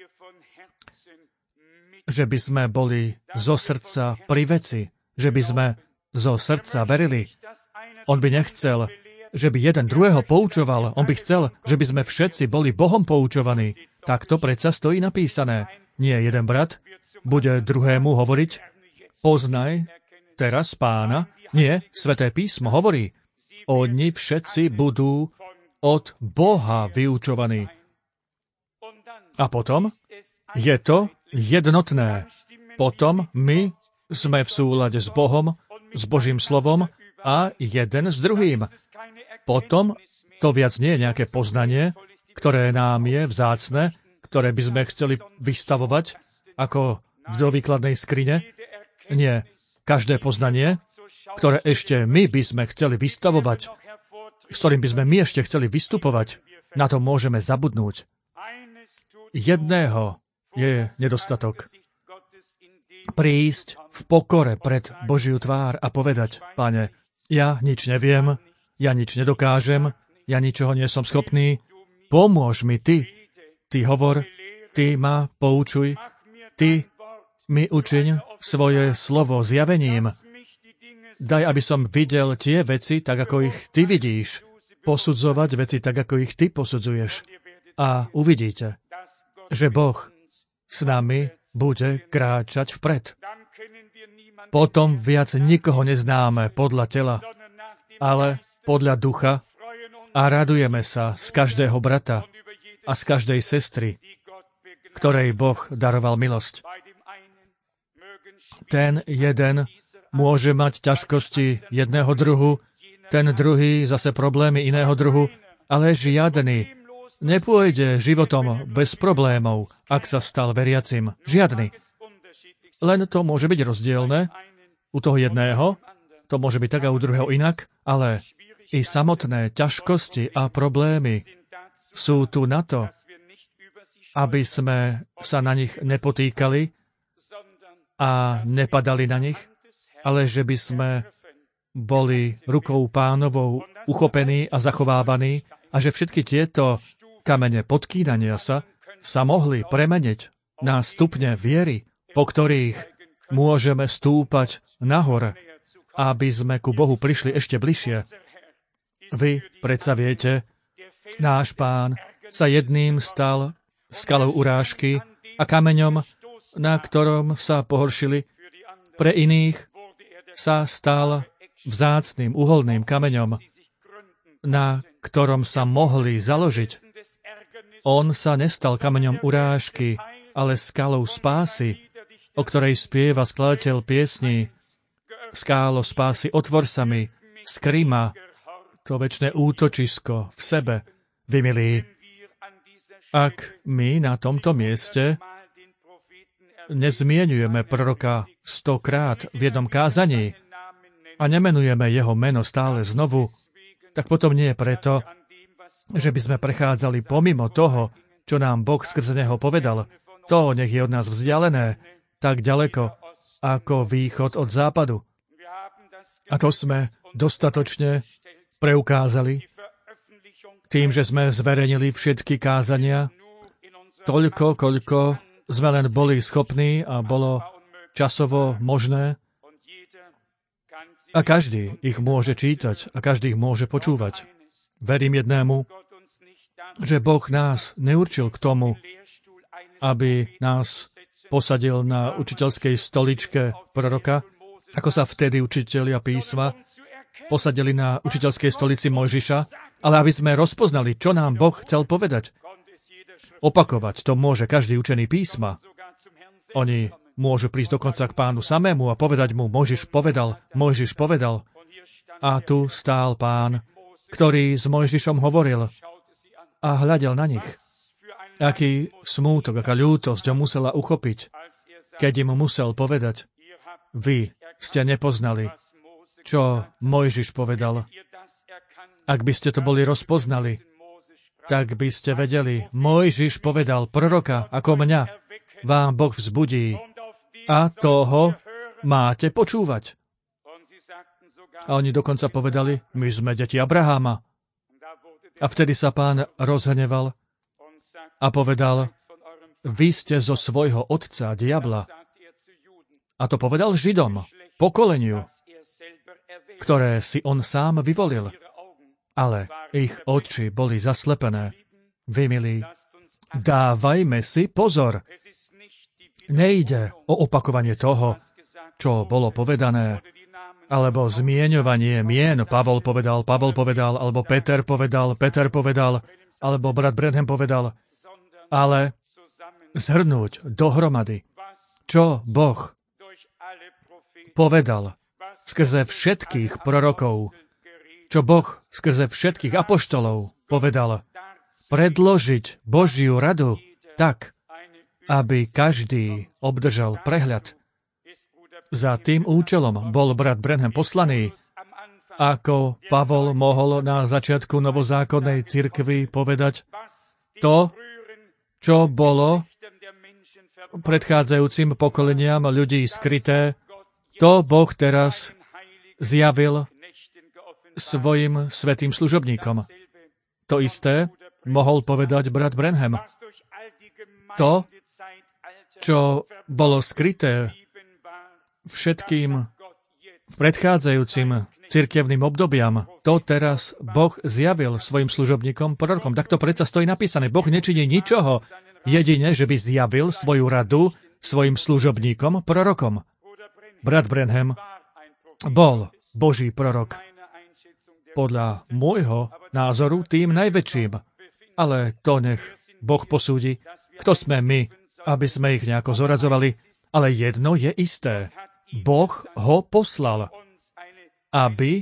že by sme boli zo srdca pri veci, že by sme zo srdca verili. On by nechcel, že by jeden druhého poučoval. On by chcel, že by sme všetci boli Bohom poučovaní. Tak to predsa stojí napísané. Nie jeden brat bude druhému hovoriť, poznaj teraz Pána. Nie, Sväté písmo hovorí, oni všetci budú od Boha vyučovaní. A potom je to jednotné. Potom my sme v súlade s Bohom, s Božím slovom a jeden s druhým. Potom to viac nie je nejaké poznanie, ktoré nám je vzácne, ktoré by sme chceli vystavovať ako do výkladnej skrine. Nie. Každé poznanie, ktoré ešte my by sme chceli vystavovať, s ktorým by sme my ešte chceli vystupovať, na to môžeme zabudnúť. Jedného je nedostatok. prísť v pokore pred Božiu tvár a povedať: Pane, ja nič neviem, ja nič nedokážem, ja ničoho nie som schopný, pomôž mi Ty. Ty hovor, Ty ma poučuj, Ty mi učiň svoje slovo zjavením. Daj, aby som videl tie veci, tak ako ich Ty vidíš, posudzovať veci, tak ako ich Ty posudzuješ. A uvidíte, že Boh s nami bude kráčať vpred. Potom viac nikoho neznáme podľa tela, ale podľa ducha a radujeme sa z každého brata a z každej sestry, ktorej Boh daroval milosť. Ten jeden môže mať ťažkosti jedného druhu, ten druhý zase problémy iného druhu, ale žiadny nepôjde životom bez problémov, ak sa stal veriacim. Žiadny. Len to môže byť rozdielne. U toho jedného to môže byť tak a u druhého inak, ale i samotné ťažkosti a problémy sú tu na to, aby sme sa na nich nepotýkali a nepadali na nich, ale že by sme boli rukou Pánovou uchopení a zachovávaní a že všetky tieto kamene podkýdania sa mohli premeniť na stupne viery, po ktorých môžeme stúpať nahor, aby sme ku Bohu prišli ešte bližšie. Vy predsa viete, náš Pán sa jedným stal skalou urážky a kameňom, na ktorom sa pohoršili, pre iných sa stal vzácnym uholným kameňom, na ktorom sa mohli založiť. On sa nestal kameňom urážky, ale skalou spásy, o ktorej spieva skladateľ piesní. Skálo spásy, otvor sa mi, skryma, to večné útočisko v sebe, vy milí. Ak my na tomto mieste nezmienujeme proroka 100-krát v jednom kázaní a nemenujeme jeho meno stále znovu, tak potom nie je preto, že by sme prechádzali pomimo toho, čo nám Boh skrze neho povedal. To nech je od nás vzdialené, tak ďaleko ako východ od západu. A to sme dostatočne preukázali tým, že sme zverejnili všetky kázania, toľko, koľko sme len boli schopní a bolo časovo možné. A každý ich môže čítať a každý ich môže počúvať. Verím jednému, že Boh nás neurčil k tomu, aby nás posadil na učiteľskej stoličke proroka, ako sa vtedy učitelia písma posadili na učiteľskej stolici Mojžiša, ale aby sme rozpoznali, čo nám Boh chcel povedať. Opakovať to môže každý učený písma. Oni môžu prísť dokonca k Pánu samému a povedať mu: Mojžiš povedal. A tu stál Pán, ktorý s Mojžišom hovoril a hľadel na nich. Aký smútok, aká ľútosť ho musela uchopiť, keď im musel povedať: vy ste nepoznali, čo Mojžiš povedal. Ak by ste to boli rozpoznali, tak by ste vedeli, Mojžiš povedal: proroka ako mňa vám Boh vzbudí a toho máte počúvať. A oni dokonca povedali: my sme deti Abraháma. A vtedy sa Pán rozhneval a povedal: vy ste zo svojho otca, diabla. A to povedal Židom, pokoleniu, ktoré si on sám vyvolil. Ale ich oči boli zaslepené. Vy, milí, dávajme si pozor. Nejde o opakovanie toho, čo bolo povedané, alebo zmieňovanie mien. Pavol povedal, alebo Peter povedal, alebo brat Branham povedal, ale zhrnúť dohromady, čo Boh povedal skrze všetkých prorokov, čo Boh skrze všetkých apoštolov povedal, predložiť Božiu radu tak, aby každý obdržal prehľad. Za tým účelom bol brat Branham poslaný, ako Pavol mohol na začiatku novozákonnej cirkvi povedať to, čo bolo predchádzajúcim pokoleniam ľudí skryté, to Boh teraz zjavil svojim svätým služobníkom. To isté mohol povedať brat Branham. To, čo bolo skryté všetkým predchádzajúcim cirkevným obdobiam, to teraz Boh zjavil svojim služobníkom, prorokom. Tak to predsa stojí napísané. Boh nečiní ničoho, jedine, že by zjavil svoju radu svojim služobníkom, prorokom. Brat Branham bol Boží prorok. Podľa môjho názoru tým najväčším. Ale to nech Boh posúdi. Kto sme my, aby sme ich nejako zoradzovali? Ale jedno je isté. Boh ho poslal, aby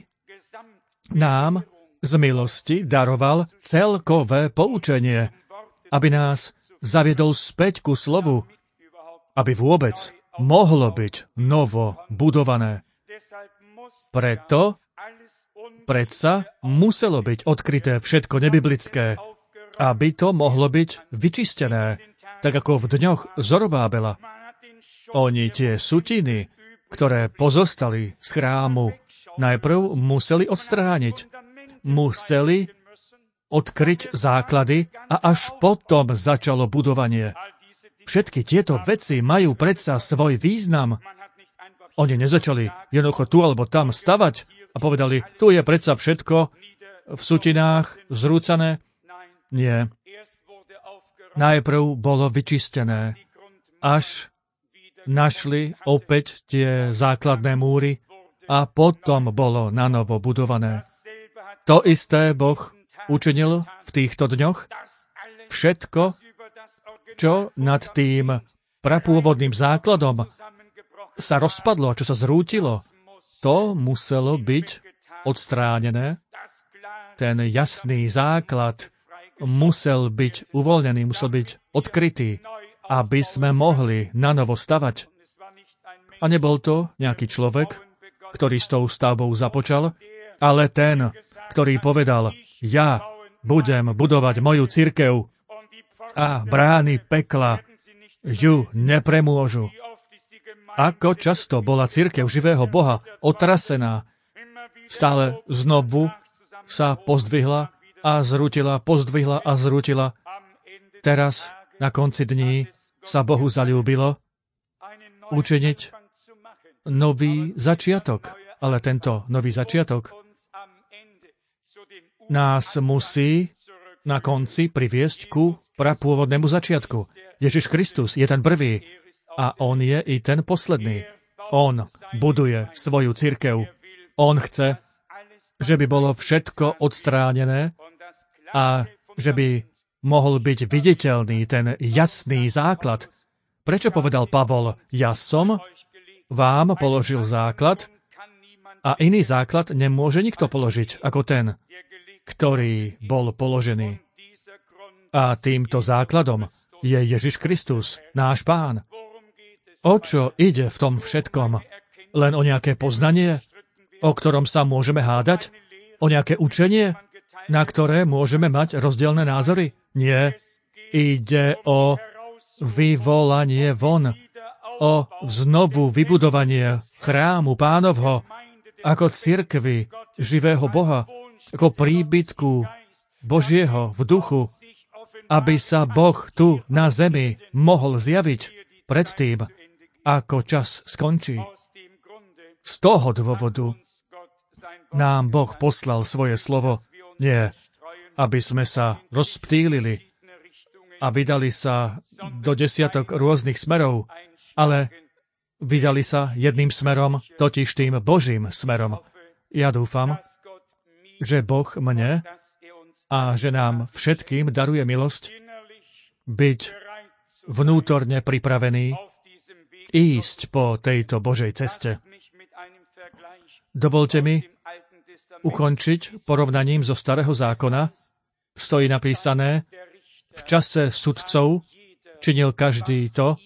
nám z milosti daroval celkové poučenie, aby nás zaviedol späť ku slovu, aby vôbec mohlo byť novo budované. Preto predsa muselo byť odkryté všetko nebiblické, aby to mohlo byť vyčistené, tak ako v dňoch Zorobábela. Oni tie sutiny, ktoré pozostali z chrámu, najprv museli odstrániť. Museli odkryť základy a až potom začalo budovanie. Všetky tieto veci majú predsa svoj význam. Oni nezačali jednoducho tu alebo tam stavať a povedali, tu je predsa všetko v sutinách zrúcané. Nie. Najprv bolo vyčistené, až našli opäť tie základné múry a potom bolo nanovo budované. To isté Boh učinil v týchto dňoch. Všetko, čo nad tým prapôvodným základom sa rozpadlo a čo sa zrútilo, to muselo byť odstránené. Ten jasný základ musel byť uvoľnený, musel byť odkrytý, aby sme mohli nanovo stavať. A nebol to nejaký človek, ktorý s tou stavbou započal, ale ten, ktorý povedal, ja budem budovať moju cirkev a brány pekla ju nepremôžu. Ako často bola cirkev živého Boha otrasená, stále znovu sa pozdvihla a zrútila, pozdvihla a zrútila. Teraz, na konci dní, sa Bohu zaľúbilo učiniť nový začiatok. Ale tento nový začiatok nás musí na konci priviesť ku prapôvodnému začiatku. Ježiš Kristus je ten prvý a on je i ten posledný. On buduje svoju cirkev. On chce, že by bolo všetko odstránené a že by mohol byť viditeľný ten jasný základ. Prečo povedal Pavol, ja som vám položil základ a iný základ nemôže nikto položiť ako ten, ktorý bol položený. A týmto základom je Ježiš Kristus, náš Pán. O čo ide v tom všetkom? Len o nejaké poznanie, o ktorom sa môžeme hádať? O nejaké učenie, na ktoré môžeme mať rozdielne názory? Nie. Ide o vyvolanie von, o znovu vybudovanie chrámu Pánovho, ako cirkvi živého Boha, ako príbytku Božieho v duchu, aby sa Boh tu na zemi mohol zjaviť predtým, ako čas skončí. Z toho dôvodu nám Boh poslal svoje slovo, nie aby sme sa rozptýlili a vydali sa do desiatok rôznych smerov, ale vydali sa jedným smerom, totiž tým Božím smerom. Ja dúfam, že Boh mne a že nám všetkým daruje milosť byť vnútorne pripravený ísť po tejto Božej ceste. Dovolte mi ukončiť porovnaním zo Starého zákona. Stojí napísané, v čase sudcov činil každý to,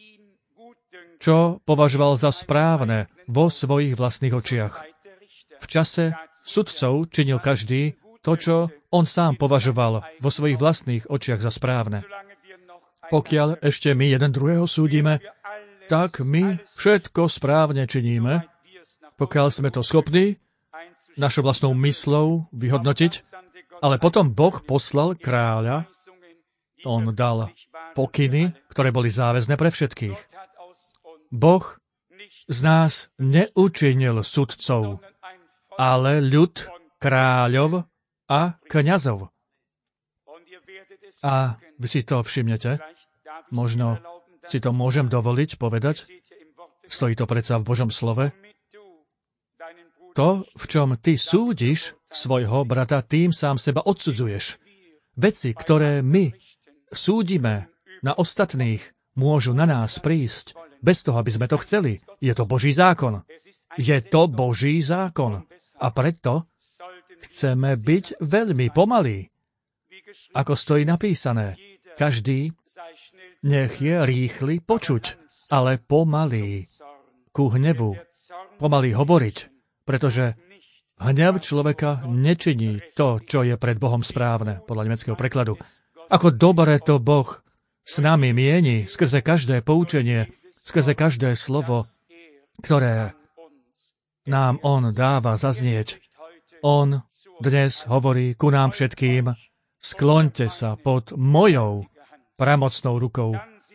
čo považoval za správne vo svojich vlastných očiach. V čase sudcov činil každý to, čo on sám považoval vo svojich vlastných očiach za správne. Pokiaľ ešte my jeden druhého súdime, tak my všetko správne činíme, pokiaľ sme to schopní našou vlastnou myslou vyhodnotiť, ale potom Boh poslal kráľa, on dal pokyny, ktoré boli záväzné pre všetkých. Boh z nás neučinil sudcov, ale ľud, kráľov a kňazov. A vy si to všimnete, možno si to môžem dovoliť povedať, stojí to predsa v Božom slove, to, v čom ty súdiš svojho brata, tým sám seba odsudzuješ. Veci, ktoré my súdime na ostatných, môžu na nás prísť, bez toho, aby sme to chceli. Je to Boží zákon. Je to Boží zákon. A preto chceme byť veľmi pomalí. Ako stojí napísané, každý nech je rýchly počuť, ale pomalý ku hnevu, pomalý hovoriť, pretože hnev človeka nečiní to, čo je pred Bohom správne, podľa nemeckého prekladu. Ako dobre to Boh s nami mieni skrze každé poučenie, skrze každé slovo, ktoré nám On dáva zaznieť. On dnes hovorí ku nám všetkým, skloňte sa pod mojou pramocnou rukou.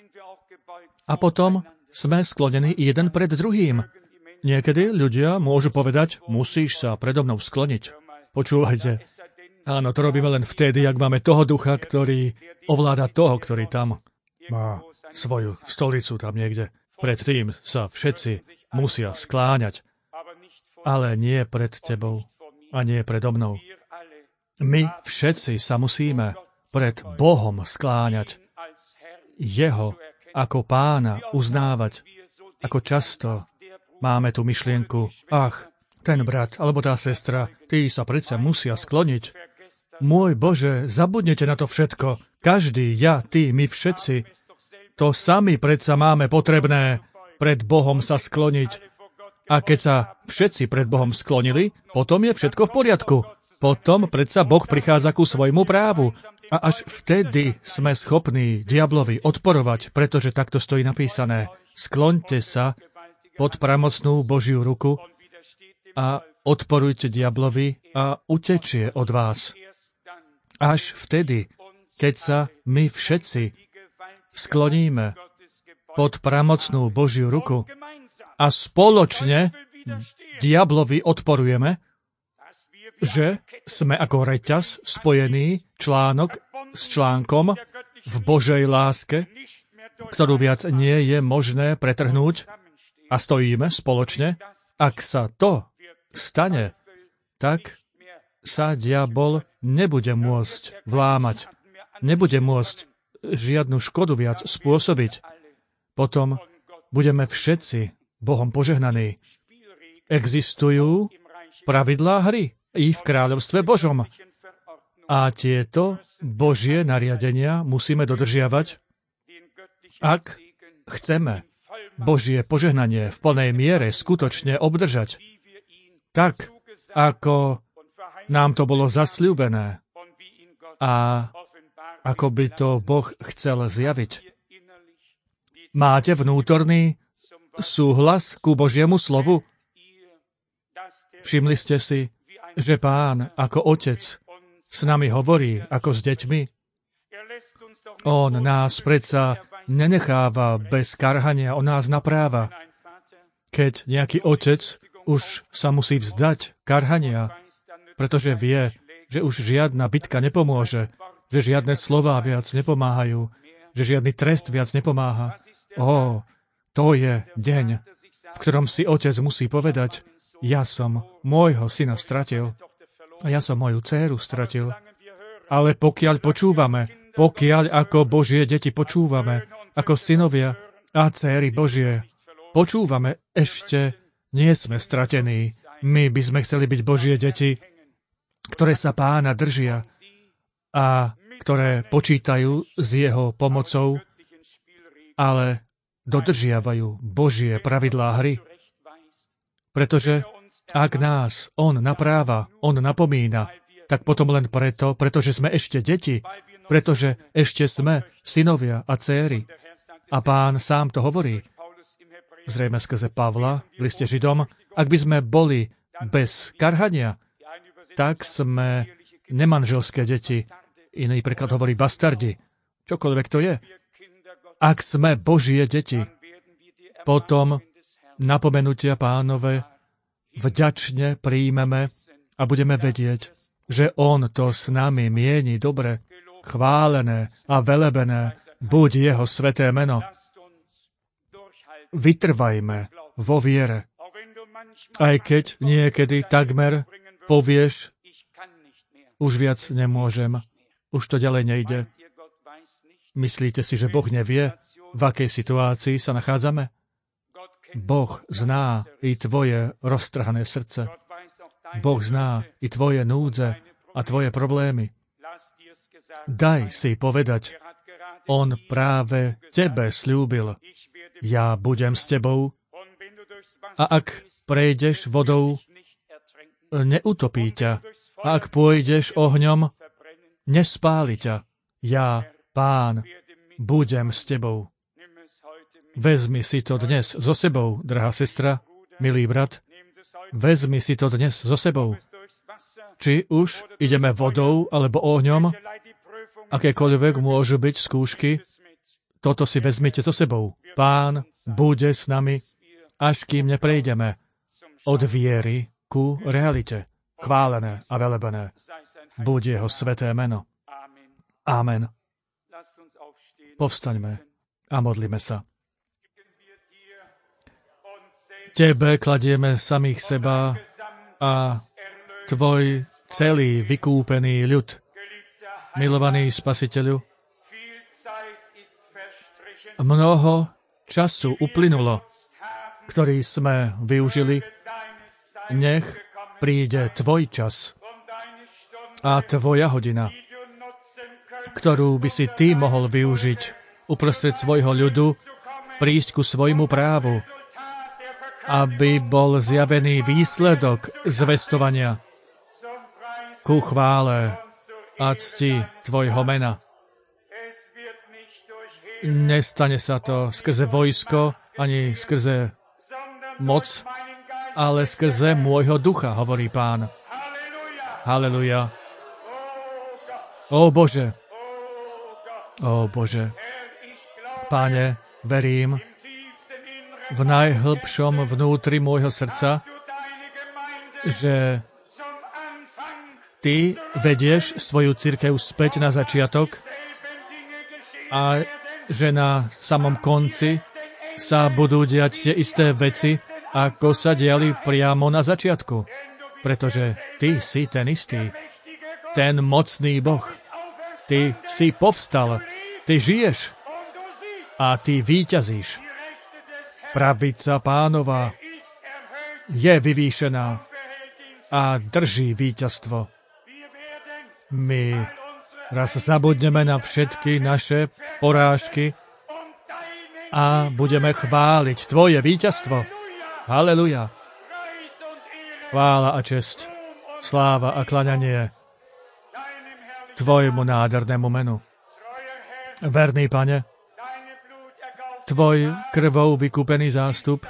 A potom sme sklonení jeden pred druhým. Niekedy ľudia môžu povedať, musíš sa predo mnou skloniť. Počúvajte. Áno, to robíme len vtedy, ak máme toho ducha, ktorý ovláda toho, ktorý tam má svoju stolicu tam niekde. Predtým sa všetci musia skláňať, ale nie pred tebou a nie predo mnou. My všetci sa musíme pred Bohom skláňať, Jeho ako Pána uznávať. Ako často máme tú myšlienku, ten brat alebo tá sestra, tí sa predsa musia skloniť. Môj Bože, zabudnite na to všetko. Každý, ja, ty, my všetci. To sami predsa máme potrebné pred Bohom sa skloniť. A keď sa všetci pred Bohom sklonili, potom je všetko v poriadku. Potom predsa Boh prichádza ku svojmu právu. A až vtedy sme schopní diablovi odporovať, pretože takto stojí napísané. Skloňte sa pod pramocnú Božiu ruku a odporujte diablovi a utečie od vás. Až vtedy, keď sa my všetci skloníme pod pramocnú Božiu ruku a spoločne diablovi odporujeme, že sme ako reťaz spojený článok s článkom v Božej láske, ktorú viac nie je možné pretrhnúť a stojíme spoločne. Ak sa to stane, tak sa diabol nebude môcť vlámať, nebude môcť žiadnu škodu viac spôsobiť. Potom budeme všetci Bohom požehnaní. Existujú pravidlá hry i v kráľovstve Božom. A tieto Božie nariadenia musíme dodržiavať, ak chceme Božie požehnanie v plnej miere skutočne obdržať. Tak, ako nám to bolo zasľúbené a ako by to Boh chcel zjaviť. Máte vnútorný súhlas ku Božiemu slovu? Všimli ste si, že Pán ako Otec s nami hovorí ako s deťmi? On nás predsa nenecháva bez karhania, on nás napráva. Keď nejaký otec už sa musí vzdať karhania, pretože vie, že už žiadna bitka nepomôže, že žiadne slová viac nepomáhajú, že žiadny trest viac nepomáha. To je deň, v ktorom si otec musí povedať, ja som môjho syna stratil a ja som moju dcéru stratil. Ale pokiaľ počúvame, pokiaľ ako Božie deti počúvame, ako synovia a dcéry Božie, počúvame, ešte nie sme stratení. My by sme chceli byť Božie deti, ktoré sa Pána držia a ktoré počítajú s jeho pomocou, ale dodržiavajú Božie pravidlá hry. Pretože ak nás On napráva, On napomína, tak potom len preto, pretože sme ešte deti, pretože ešte sme synovia a céry. A Pán sám to hovorí, zrejme skrze Pavla v liste Židom, ak by sme boli bez karhania, tak sme nemanželské deti. Iný preklad hovorí bastardi. Čokoľvek to je. Ak sme Božie deti, potom napomenutia Pánove vďačne príjmeme a budeme vedieť, že On to s nami mieni dobre, chválené a velebené buď Jeho sveté meno. Vytrvajme vo viere, aj keď niekedy takmer povieš, už viac nemôžem, už to ďalej nejde. Myslíte si, že Boh nevie, v akej situácii sa nachádzame? Boh zná i tvoje roztrhané srdce. Boh zná i tvoje núdze a tvoje problémy. Daj si povedať, On práve tebe sľúbil, ja budem s tebou, a ak prejdeš vodou, neutopí ťa, a ak pôjdeš ohňom, nespáli ťa. Ja, Pán, budem s tebou. Vezmi si to dnes so sebou, drahá sestra, milý brat. Vezmi si to dnes so sebou. Či už ideme vodou alebo ohňom, akékoľvek môžu byť skúšky, toto si vezmite so sebou. Pán bude s nami, až kým neprejdeme od viery ku realite. Chválené a velebené buď Jeho sveté meno. Amen. Povstaňme a modlíme sa. Tebe kladieme samých seba a Tvoj celý vykúpený ľud. Milovaný Spasiteľu, mnoho času uplynulo, ktorý sme využili. Nech príde Tvoj čas a Tvoja hodina, ktorú by si Ty mohol využiť uprostred svojho ľudu, prísť ku svojmu právu, aby bol zjavený výsledok zvestovania ku chvále a cti Tvojho mena. Nestane sa to skrze vojsko, ani skrze moc, ale skrze môjho ducha, hovorí Pán. Haleluja. Ó Bože, ó Bože, Páne, verím v najhlbšom vnútri môjho srdca, že Ty vedieš svoju cirkev späť na začiatok a že na samom konci sa budú diať tie isté veci, ako sa diali priamo na začiatku. Pretože Ty si ten istý, ten mocný Boh. Ty si povstal, Ty žiješ a Ty víťazíš. Pravica Pánova je vyvýšená a drží víťazstvo. My raz zabudneme na všetky naše porážky a budeme chváliť Tvoje víťazstvo. Haleluja. Chvála a česť, sláva a klaňanie Tvojmu nádhernému menu. Verný Pane, Tvoj krvou vykúpený zástup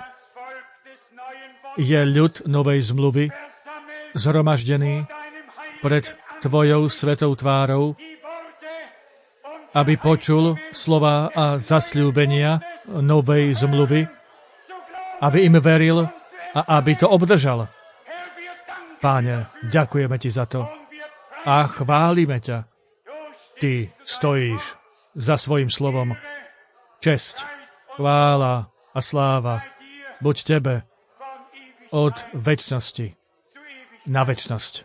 je ľud novej zmluvy, zhromaždený pred Tvojou svetou tvárou, aby počul slová a zasľúbenia novej zmluvy, aby im veril a aby to obdržal. Páne, ďakujeme Ti za to a chválime ťa. Ty stojíš za svojim slovom. Česť, chvála a sláva buď Tebe od večnosti na večnosť.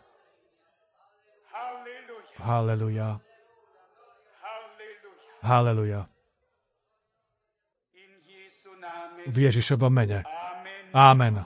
Haleluja. Haleluja. V Ježišovom mene. Amen.